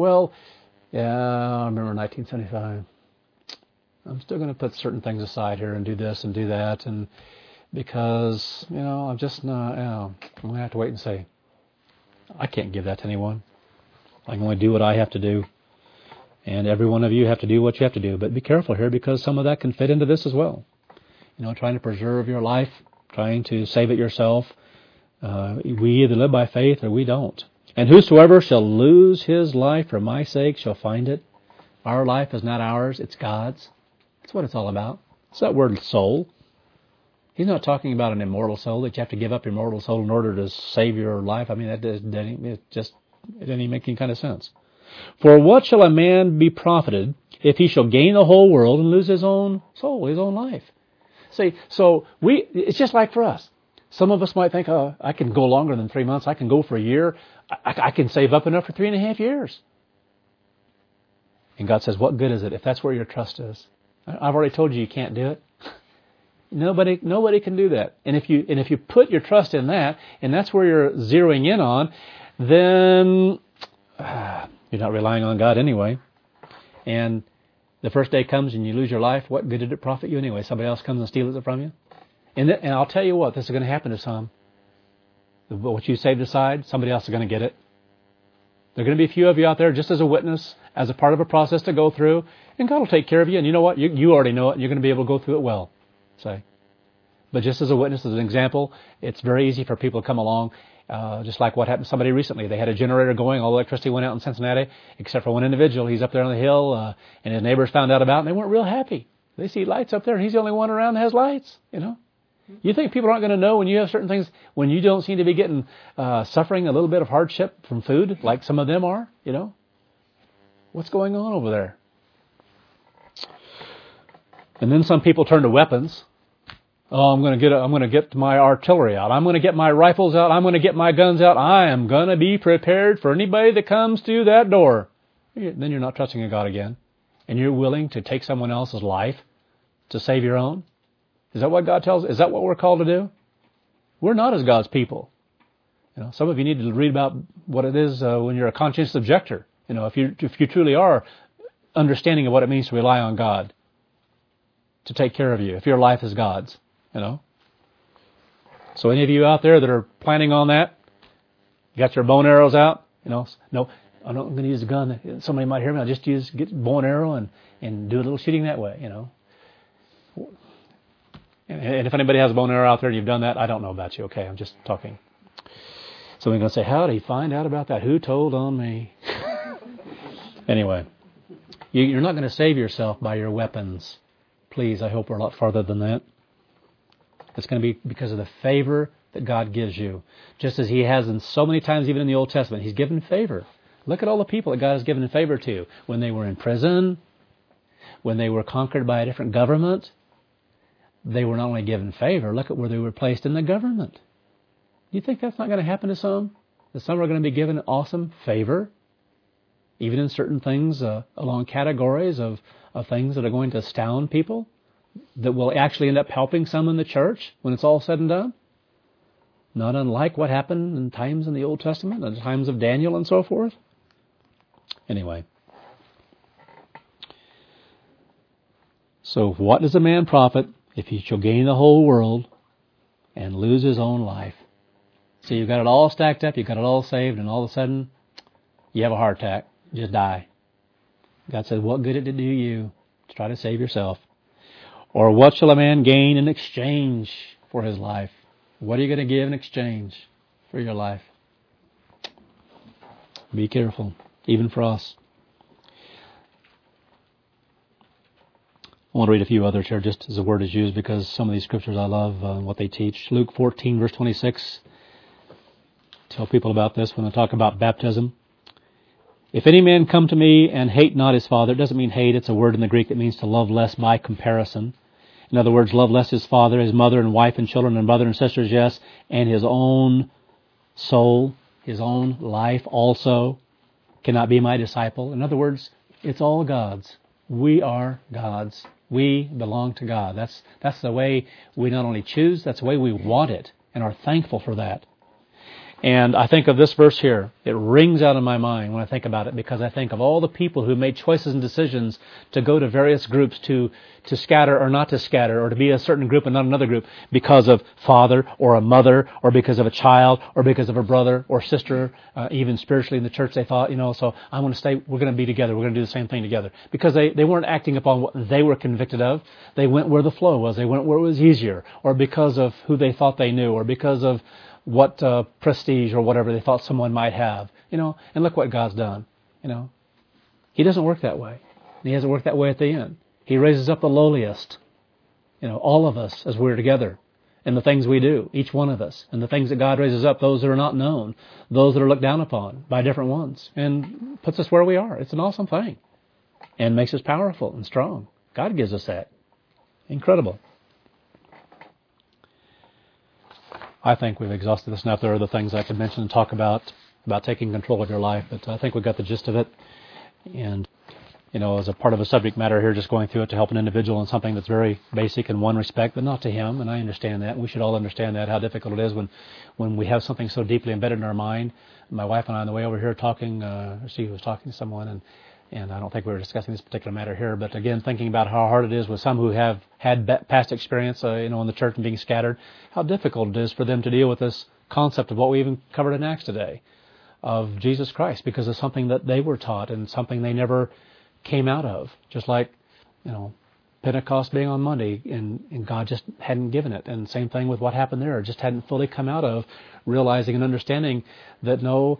I remember 1975. I'm still going to put certain things aside here and do this and do that, and because I'm just not. I'm going to have to wait and see. I can't give that to anyone. I can only do what I have to do, and every one of you have to do what you have to do. But be careful here, because some of that can fit into this as well. Trying to preserve your life, trying to save it yourself. We either live by faith or we don't. And whosoever shall lose his life for my sake shall find it. Our life is not ours, it's God's. That's what it's all about. It's that word soul. He's not talking about an immortal soul, that you have to give up your mortal soul in order to save your life. I mean, it doesn't even make any kind of sense. For what shall a man be profited if he shall gain the whole world and lose his own soul, his own life? See, so it's just like for us. Some of us might think, I can go longer than 3 months. I can go for a year. I can save up enough for 3.5 years. And God says, what good is it if that's where your trust is? I've already told you can't do it. Nobody can do that. And if you put your trust in that, and that's where you're zeroing in on, then you're not relying on God anyway. And the first day comes and you lose your life, what good did it profit you anyway? Somebody else comes and steals it from you? And I'll tell you what, this is going to happen to some. What you saved aside, somebody else is going to get it. There are going to be a few of you out there just as a witness, as a part of a process to go through, and God will take care of you. And you know what? You already know it, and you're going to be able to go through it well. But just as a witness, as an example, it's very easy for people to come along, just like what happened to somebody recently. They had a generator going, all the electricity went out in Cincinnati, except for one individual. He's up there on the hill, and his neighbors found out about it, and they weren't real happy. They see lights up there, and he's the only one around that has lights, You think people aren't going to know when you have certain things, when you don't seem to be getting, suffering a little bit of hardship from food, like some of them are, What's going on over there? And then some people turn to weapons. Oh, I'm going to get my artillery out. I'm going to get my rifles out. I'm going to get my guns out. I am going to be prepared for anybody that comes to that door. Then you're not trusting in God again. And you're willing to take someone else's life to save your own? Is that what God tells us? Is that what we're called to do? We're not as God's people. Some of you need to read about what it is when you're a conscientious objector. If you truly are understanding of what it means to rely on God to take care of you, if your life is God's. So any of you out there that are planning on that, you got your bow and arrows out, no, I'm not going to use a gun. Somebody might hear me. I'll just get bow and arrow and do a little shooting that way, And if anybody has a bow and arrow out there and you've done that, I don't know about you, okay? I'm just talking. So we're going to say, how did he find out about that? Who told on me? Anyway, you're not going to save yourself by your weapons. Please, I hope we're a lot farther than that. It's going to be because of the favor that God gives you. Just as He has in so many times, even in the Old Testament, He's given favor. Look at all the people that God has given favor to. When they were in prison, when they were conquered by a different government, they were not only given favor, look at where they were placed in the government. Do you think that's not going to happen to some? That some are going to be given awesome favor? Even in certain things, along categories of things that are going to astound people, that will actually end up helping some in the church when it's all said and done? Not unlike what happened in times in the Old Testament, in times of Daniel and so forth. Anyway. So what does a man profit if he shall gain the whole world and lose his own life? So you've got it all stacked up, you've got it all saved, and all of a sudden you have a heart attack. You just die. God said, what good did it do you to try to save yourself? Or what shall a man gain in exchange for his life? What are you going to give in exchange for your life? Be careful, even for us. I want to read a few others here just as the word is used because some of these scriptures I love what they teach. Luke 14, verse 26. Tell people about this when I talk about baptism. If any man come to me and hate not his father, it doesn't mean hate, it's a word in the Greek that means to love less by comparison. In other words, love less his father, his mother and wife and children and brother and sisters, yes, and his own soul, his own life also, cannot be my disciple. In other words, it's all God's. We are God's. We belong to God. That's the way we not only choose, that's the way we want it and are thankful for that. And I think of this verse here. It rings out in my mind when I think about it because I think of all the people who made choices and decisions to go to various groups to scatter or not to scatter or to be a certain group and not another group because of father or a mother or because of a child or because of a brother or sister, even spiritually in the church they thought, so I want to stay, we're going to be together, we're going to do the same thing together. Because they weren't acting upon what they were convicted of. They went where the flow was. They went where it was easier or because of who they thought they knew or because of what prestige or whatever they thought someone might have, and look what God's done, He doesn't work that way. He hasn't worked that way at the end. He raises up the lowliest, all of us as we're together in the things we do, each one of us, and the things that God raises up, those that are not known, those that are looked down upon by different ones, and puts us where we are. It's an awesome thing and makes us powerful and strong. God gives us that. Incredible. I think we've exhausted this enough. There are other things I could mention and talk about taking control of your life, but I think we've got the gist of it. And, as a part of a subject matter here, just going through it to help an individual in something that's very basic in one respect, but not to him, and I understand that. We should all understand that, how difficult it is when we have something so deeply embedded in our mind. My wife and I on the way over here talking, she was talking to someone, and I don't think we were discussing this particular matter here, but again, thinking about how hard it is with some who have had past experience, in the church and being scattered, how difficult it is for them to deal with this concept of what we even covered in Acts today, of Jesus Christ, because of something that they were taught and something they never came out of. Just like, Pentecost being on Monday, and God just hadn't given it. And same thing with what happened there, just hadn't fully come out of realizing and understanding that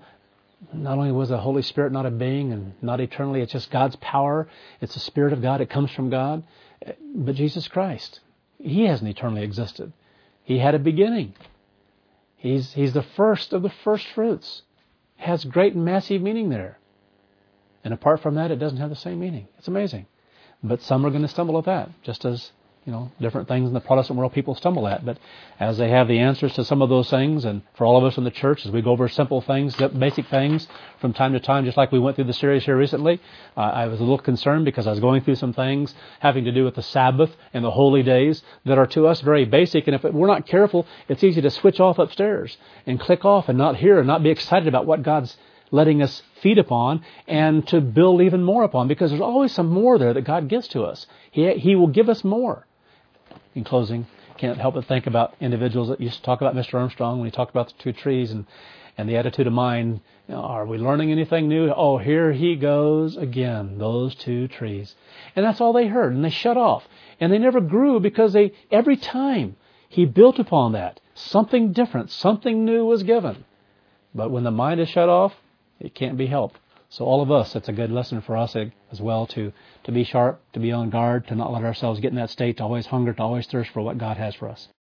not only was the Holy Spirit not a being and not eternally, it's just God's power. It's the Spirit of God. It comes from God. But Jesus Christ, He hasn't eternally existed. He had a beginning. He's the first of the first fruits. Has great and massive meaning there. And apart from that, it doesn't have the same meaning. It's amazing. But some are going to stumble at that, just as different things in the Protestant world people stumble at. But as they have the answers to some of those things, and for all of us in the church, as we go over simple things, basic things from time to time, just like we went through the series here recently, I was a little concerned because I was going through some things having to do with the Sabbath and the holy days that are to us very basic. And if we're not careful, it's easy to switch off upstairs and click off and not hear and not be excited about what God's letting us feed upon and to build even more upon, because there's always some more there that God gives to us. He will give us more. In closing, can't help but think about individuals that used to talk about Mr. Armstrong when he talked about the two trees and the attitude of mind. Are we learning anything new? Oh, here he goes again, those two trees. And that's all they heard, and they shut off. And they never grew because every time he built upon that, something different, something new was given. But when the mind is shut off, it can't be helped. So all of us, it's a good lesson for us as well to be sharp, to be on guard, to not let ourselves get in that state, to always hunger, to always thirst for what God has for us.